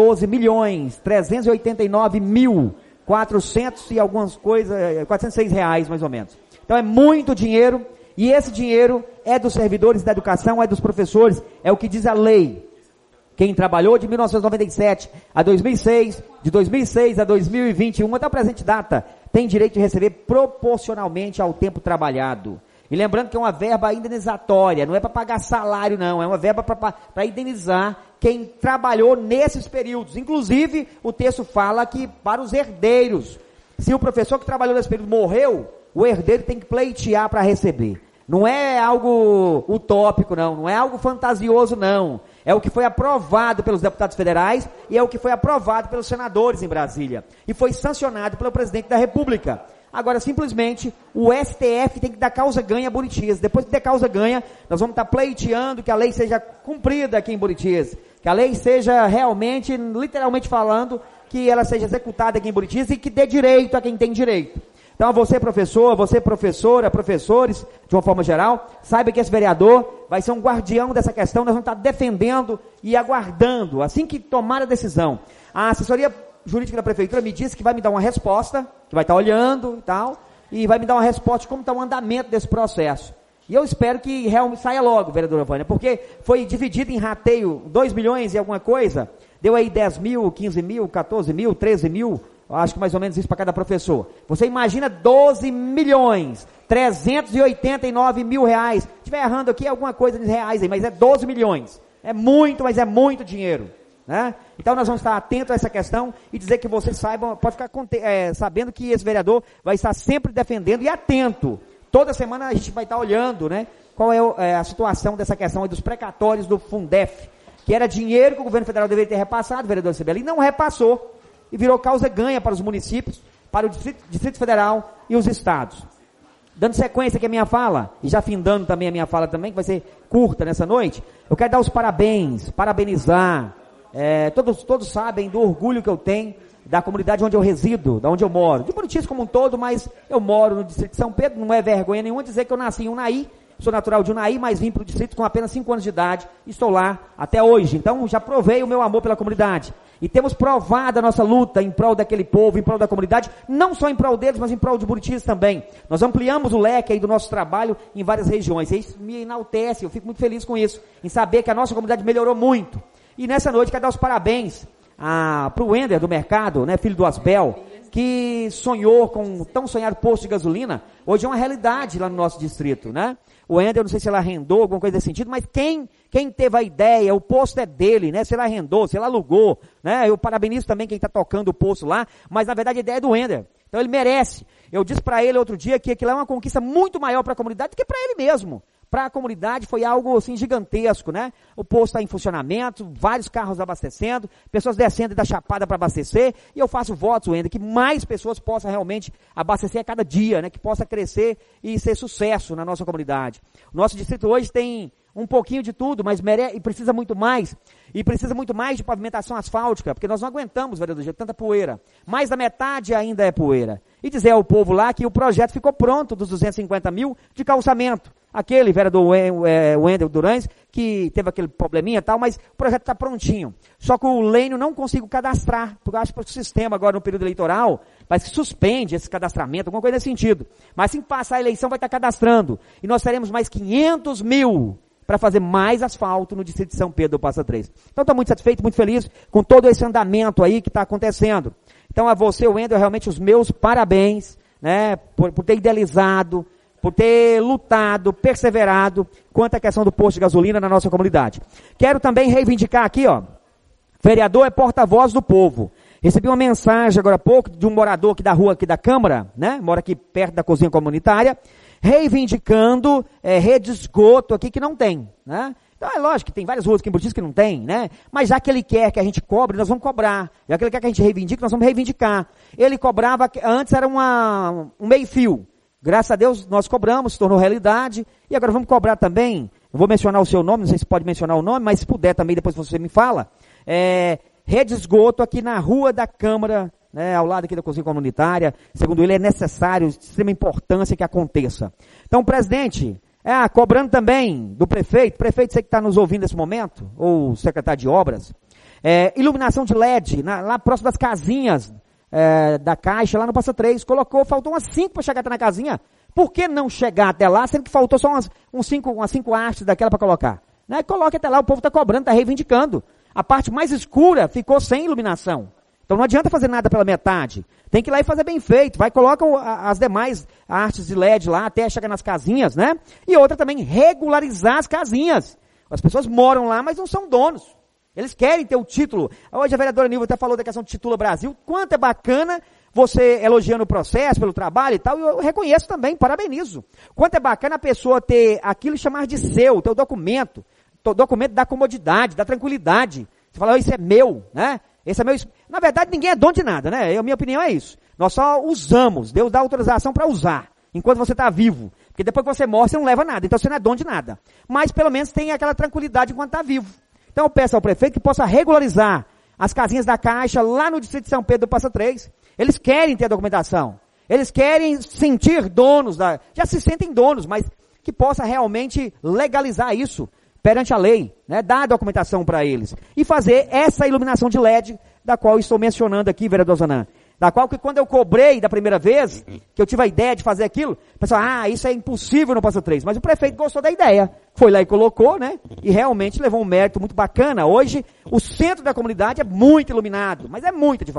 12.389.400 e algumas coisas, R$406 mais ou menos. Então é muito dinheiro, e esse dinheiro é dos servidores da educação, é dos professores, é o que diz a lei. Quem trabalhou de 1997 a 2006, de 2006 a 2021, até a presente data, tem direito de receber proporcionalmente ao tempo trabalhado. E lembrando que é uma verba indenizatória, não é para pagar salário não, é uma verba para indenizar quem trabalhou nesses períodos. Inclusive, o texto fala que para os herdeiros, se o professor que trabalhou nesse período morreu, o herdeiro tem que pleitear para receber. Não é algo utópico não é algo fantasioso não. É o que foi aprovado pelos deputados federais e é o que foi aprovado pelos senadores em Brasília. E foi sancionado pelo presidente da República. Agora, simplesmente, o STF tem que dar causa ganha a Buritis. Depois que der causa ganha, nós vamos estar pleiteando que a lei seja cumprida aqui em Buritis. Que a lei seja realmente, literalmente falando, que ela seja executada aqui em Buritis e que dê direito a quem tem direito. Então, você professor, você professora, professores, de uma forma geral, saiba que esse vereador vai ser um guardião dessa questão, nós vamos estar defendendo e aguardando, assim que tomar a decisão. A assessoria jurídica da prefeitura me disse que vai me dar uma resposta, que vai estar olhando e tal, e vai me dar uma resposta de como está o andamento desse processo. E eu espero que realmente saia logo, vereadora Vânia, porque foi dividido em rateio 2 milhões e alguma coisa, deu aí 10 mil, 15 mil, 14 mil, 13 mil, acho que mais ou menos isso para cada professor. Você imagina 12.389.000 reais. Se estiver errando aqui, alguma coisa de reais aí, mas é 12 milhões. É muito, mas é muito dinheiro. Né? Então nós vamos estar atentos a essa questão e dizer que vocês saibam, pode ficar sabendo que esse vereador vai estar sempre defendendo e atento. Toda semana a gente vai estar olhando, né, qual é a situação dessa questão aí dos precatórios do Fundef, que era dinheiro que o governo federal deveria ter repassado, vereador Cibele, e não repassou, e virou causa ganha para os municípios, para o Distrito Federal e os estados. Dando sequência aqui à minha fala, e já findando também a minha fala também, que vai ser curta nessa noite, eu quero dar os parabéns, parabenizar. Todos sabem do orgulho que eu tenho da comunidade onde eu resido, da onde eu moro. De Buritis como um todo, mas eu moro no distrito de São Pedro, não é vergonha nenhuma dizer que eu nasci em Unai, sou natural de Unai, mas vim para o distrito com apenas 5 anos de idade, estou lá até hoje. Então já provei o meu amor pela comunidade. E temos provado a nossa luta em prol daquele povo, em prol da comunidade, não só em prol deles, mas em prol de Buritis também. Nós ampliamos o leque aí do nosso trabalho em várias regiões. Isso me enaltece, eu fico muito feliz com isso, em saber que a nossa comunidade melhorou muito. E nessa noite quero dar os parabéns para o Wender do mercado, né, filho do Asbel, que sonhou com o tão sonhado posto de gasolina. Hoje é uma realidade lá no nosso distrito, né? O Wender, eu não sei se ela arrendou, alguma coisa desse sentido, mas quem teve a ideia, o posto é dele, né? Se ela arrendou, se ela alugou, né? Eu parabenizo também quem está tocando o posto lá, mas na verdade a ideia é do Wender. Então ele merece. Eu disse para ele outro dia que aquilo é uma conquista muito maior para a comunidade do que para ele mesmo. Para a comunidade foi algo assim gigantesco, né? O posto está em funcionamento, vários carros abastecendo, pessoas descendo da Chapada para abastecer, e eu faço votos ainda que mais pessoas possam realmente abastecer a cada dia, né? Que possa crescer e ser sucesso na nossa comunidade. O nosso distrito hoje tem um pouquinho de tudo, mas merece, e precisa muito mais de pavimentação asfáltica, porque nós não aguentamos, vereador, de tanta poeira. Mais da metade ainda é poeira. E dizer ao povo lá que o projeto ficou pronto dos 250 mil de calçamento. Aquele vereador Wendel Durães, que teve aquele probleminha e tal, mas o projeto está prontinho. Só que o Lênio não consigo cadastrar, porque eu acho que o sistema agora no período eleitoral, parece que suspende esse cadastramento, alguma coisa nesse sentido. Mas assim que passar a eleição vai estar cadastrando. E nós teremos mais 500 mil para fazer mais asfalto no distrito de São Pedro do Passa Três. Então estou muito satisfeito, muito feliz com todo esse andamento aí que está acontecendo. Então a você, Wendel, realmente os meus parabéns, né, por ter idealizado, por ter lutado, perseverado quanto à questão do posto de gasolina na nossa comunidade. Quero também reivindicar aqui, ó, vereador é porta-voz do povo. Recebi uma mensagem agora há pouco de um morador aqui da rua, aqui da Câmara, né, mora aqui perto da cozinha comunitária, reivindicando rede de esgoto aqui que não tem, né? Então é lógico que tem várias ruas aqui em Buritis que não tem, né? Mas já que ele quer que a gente cobre, nós vamos cobrar. Já que ele quer que a gente reivindique, nós vamos reivindicar. Ele cobrava, antes era um meio-fio. Graças a Deus nós cobramos, se tornou realidade. E agora vamos cobrar também, eu vou mencionar o seu nome, não sei se pode mencionar o nome, mas se puder também, depois você me fala. Rede de esgoto aqui na rua da Câmara, né, ao lado aqui da cozinha comunitária. Segundo ele, é necessário, de extrema importância que aconteça. Então, presidente, cobrando também do prefeito, você que está nos ouvindo nesse momento, ou o secretário de obras, iluminação de LED, lá próximo das casinhas da Caixa, lá no Passa Três, faltou umas 5 para chegar até na casinha. Por que não chegar até lá, sendo que faltou só umas 5 hastes daquela para colocar? Né? Coloque até lá, o povo está cobrando, está reivindicando. A parte mais escura ficou sem iluminação. Então não adianta fazer nada pela metade. Tem que ir lá e fazer bem feito. Coloca as demais hastes de LED lá até chegar nas casinhas, né? E outra também, regularizar as casinhas. As pessoas moram lá, mas não são donos. Eles querem ter o título. Hoje a vereadora Nilva até falou da questão do Título Brasil. Quanto é bacana você elogiando o processo, pelo trabalho e tal. E eu reconheço também, parabenizo. Quanto é bacana a pessoa ter aquilo e chamar de seu, ter o documento. O documento da comodidade, da tranquilidade. Você fala, isso é meu, né? Esse é meu. Na verdade, ninguém é dono de nada, né? A minha opinião é isso. Nós só usamos. Deus dá autorização para usar. Enquanto você está vivo. Porque depois que você morre, você não leva nada. Então você não é dono de nada. Mas pelo menos tem aquela tranquilidade enquanto está vivo. Então eu peço ao prefeito que possa regularizar as casinhas da Caixa lá no distrito de São Pedro do Passa Três. Eles querem ter a documentação. Eles querem sentir donos já se sentem donos, mas que possa realmente legalizar isso perante a lei, né? Dar a documentação para eles. E fazer essa iluminação de LED, da qual eu estou mencionando aqui, vereador Zanan. Da qual que quando eu cobrei da primeira vez, que eu tive a ideia de fazer aquilo, o pessoal, isso é impossível no Passa Três. Mas o prefeito gostou da ideia. Foi lá e colocou, né? E realmente levou um mérito muito bacana. Hoje, o centro da comunidade é muito iluminado, mas é muito, Edivaldo.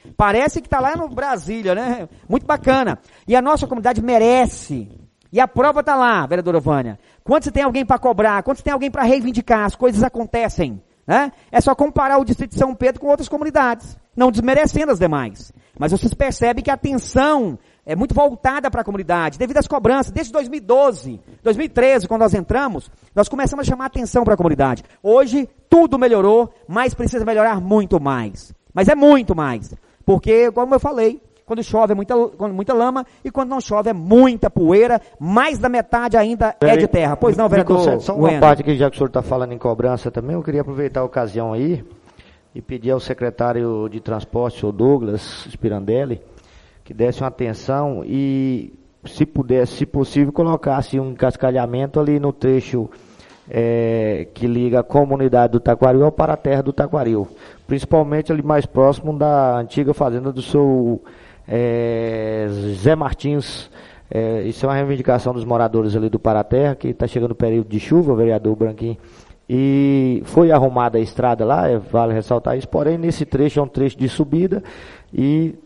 Parece que está lá no Brasília, né? Muito bacana. E a nossa comunidade merece. E a prova está lá, vereadora Vânia. Quando você tem alguém para cobrar, quando você tem alguém para reivindicar, as coisas acontecem. Né? É só comparar o distrito de São Pedro com outras comunidades, não desmerecendo as demais. Mas vocês percebem que a atenção é muito voltada para a comunidade, devido às cobranças. Desde 2012, 2013, quando nós entramos, nós começamos a chamar atenção para a comunidade. Hoje, tudo melhorou, mas precisa melhorar muito mais. Mas é muito mais. Porque, como eu falei, quando chove é muita lama, e quando não chove é muita poeira, mais da metade ainda é de terra. Pois não, vereador? Só uma parte aqui, já que o senhor está falando em cobrança também, eu queria aproveitar a ocasião aí e pedir ao secretário de transporte, o Douglas Spirandelli, que desse uma atenção e, se pudesse, se possível, colocasse um cascalhamento ali no trecho que liga a comunidade do Taquaril ao Paraterra do Taquaril, principalmente ali mais próximo da antiga fazenda do seu Zé Martins. Isso é uma reivindicação dos moradores ali do Paraterra, que está chegando o período de chuva, vereador Branquinho, e foi arrumada a estrada lá, vale ressaltar isso, porém nesse trecho é um trecho de subida e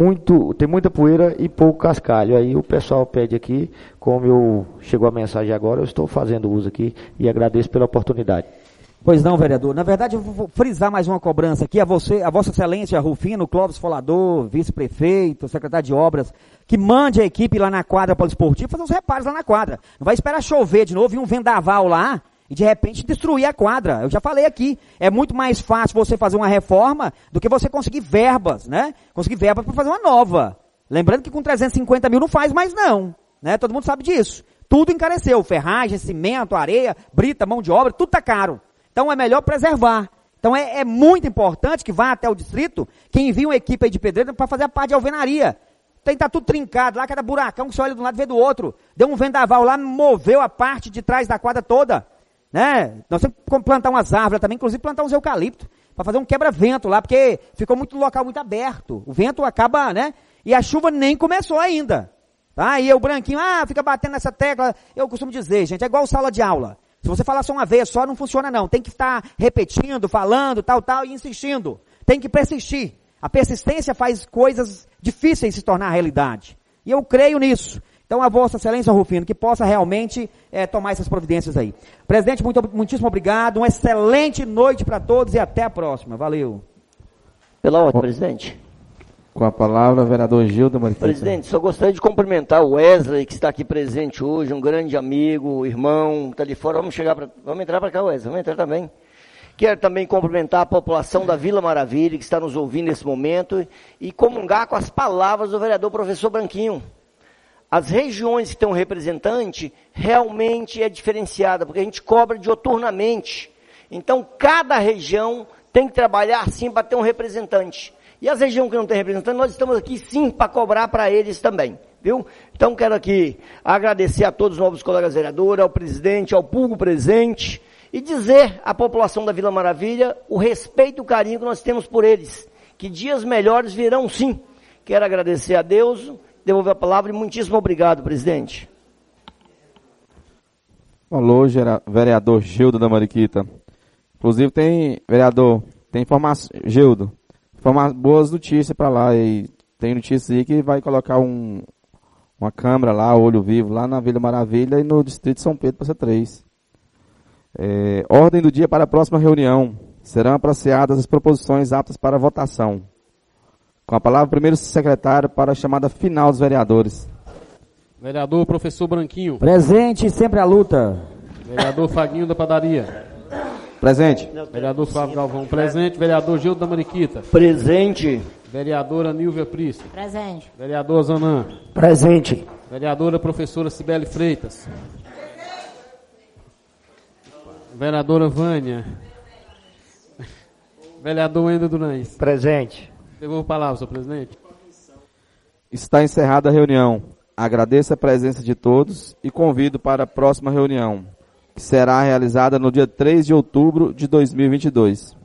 tem muita poeira e pouco cascalho. Aí o pessoal pede aqui, como chegou a mensagem agora, eu estou fazendo uso aqui e agradeço pela oportunidade. Pois não, vereador. Na verdade, eu vou frisar mais uma cobrança aqui a Vossa Excelência Rufino, Clóvis Folador, vice-prefeito, secretário de obras, que mande a equipe lá na quadra poliesportiva fazer os reparos lá na quadra. Não vai esperar chover de novo e um vendaval lá e de repente destruir a quadra. Eu já falei aqui, é muito mais fácil você fazer uma reforma do que você conseguir verbas, né? Conseguir verbas para fazer uma nova. Lembrando que com 350 mil não faz mais não, né? Todo mundo sabe disso. Tudo encareceu, ferragem, cimento, areia, brita, mão de obra, tudo tá caro. Então é melhor preservar. Então é muito importante que vá até o distrito, que envie uma equipe aí de pedreiro para fazer a parte de alvenaria. Tem que estar tudo trincado lá, cada buracão que você olha de um lado e vê do outro. Deu um vendaval lá, moveu a parte de trás da quadra toda. Né? Nós temos que plantar umas árvores também, inclusive plantar uns eucaliptos, para fazer um quebra-vento lá, porque ficou muito local muito aberto. O vento acaba, né? E a chuva nem começou ainda. Tá? E o Branquinho, fica batendo nessa tecla. Eu costumo dizer, gente, é igual sala de aula. Se você falar só uma vez só, não funciona não. Tem que estar repetindo, falando, tal, e insistindo. Tem que persistir. A persistência faz coisas difíceis se tornar realidade. E eu creio nisso. Então, a Vossa Excelência Rufino, que possa realmente tomar essas providências aí. Presidente, muitíssimo obrigado. Uma excelente noite para todos e até a próxima. Valeu. Pela ordem, presidente. Com a palavra, vereador Gildo Mariquita. Presidente, só gostaria de cumprimentar o Wesley, que está aqui presente hoje, um grande amigo, irmão, está de fora. Vamos entrar para cá, Wesley, vamos entrar também. Quero também cumprimentar a população da Vila Maravilha, que está nos ouvindo nesse momento, e comungar com as palavras do vereador professor Branquinho. As regiões que têm um representante realmente é diferenciada, porque a gente cobra dioturnamente. Então, cada região tem que trabalhar assim para ter um representante. E as regiões que não têm representante, nós estamos aqui sim para cobrar para eles também, viu? Então, quero aqui agradecer a todos os novos colegas vereadores, ao presidente, ao público presente, e dizer à população da Vila Maravilha o respeito e o carinho que nós temos por eles, que dias melhores virão sim. Quero agradecer a Deus, devolver a palavra e muitíssimo obrigado, presidente. Falou, vereador Gildo da Mariquita. Inclusive vereador, tem informação, Gildo, boas notícias para lá, e tem notícias aí que vai colocar uma câmera lá, olho vivo, lá na Vila Maravilha e no distrito de São Pedro, Praça 3. Ordem do dia para a próxima reunião. Serão apreciadas as proposições aptas para votação. Com a palavra, o primeiro secretário para a chamada final dos vereadores. Vereador professor Branquinho. Presente, sempre à luta. Vereador Faguinho da Padaria. Presente. Vereador Flávio Galvão. Presente. Vereador Gildo da Mariquita. Presente. Vereadora Nilvia Prício. Presente. Vereador Zanã. Presente. Vereadora professora Cibele Freitas. Vereadora Vânia. Vereador Wendel Durães. Presente. Devolvo a palavra, senhor presidente. Está encerrada a reunião. Agradeço a presença de todos e convido para a próxima reunião, que será realizada no dia 3 de outubro de 2022.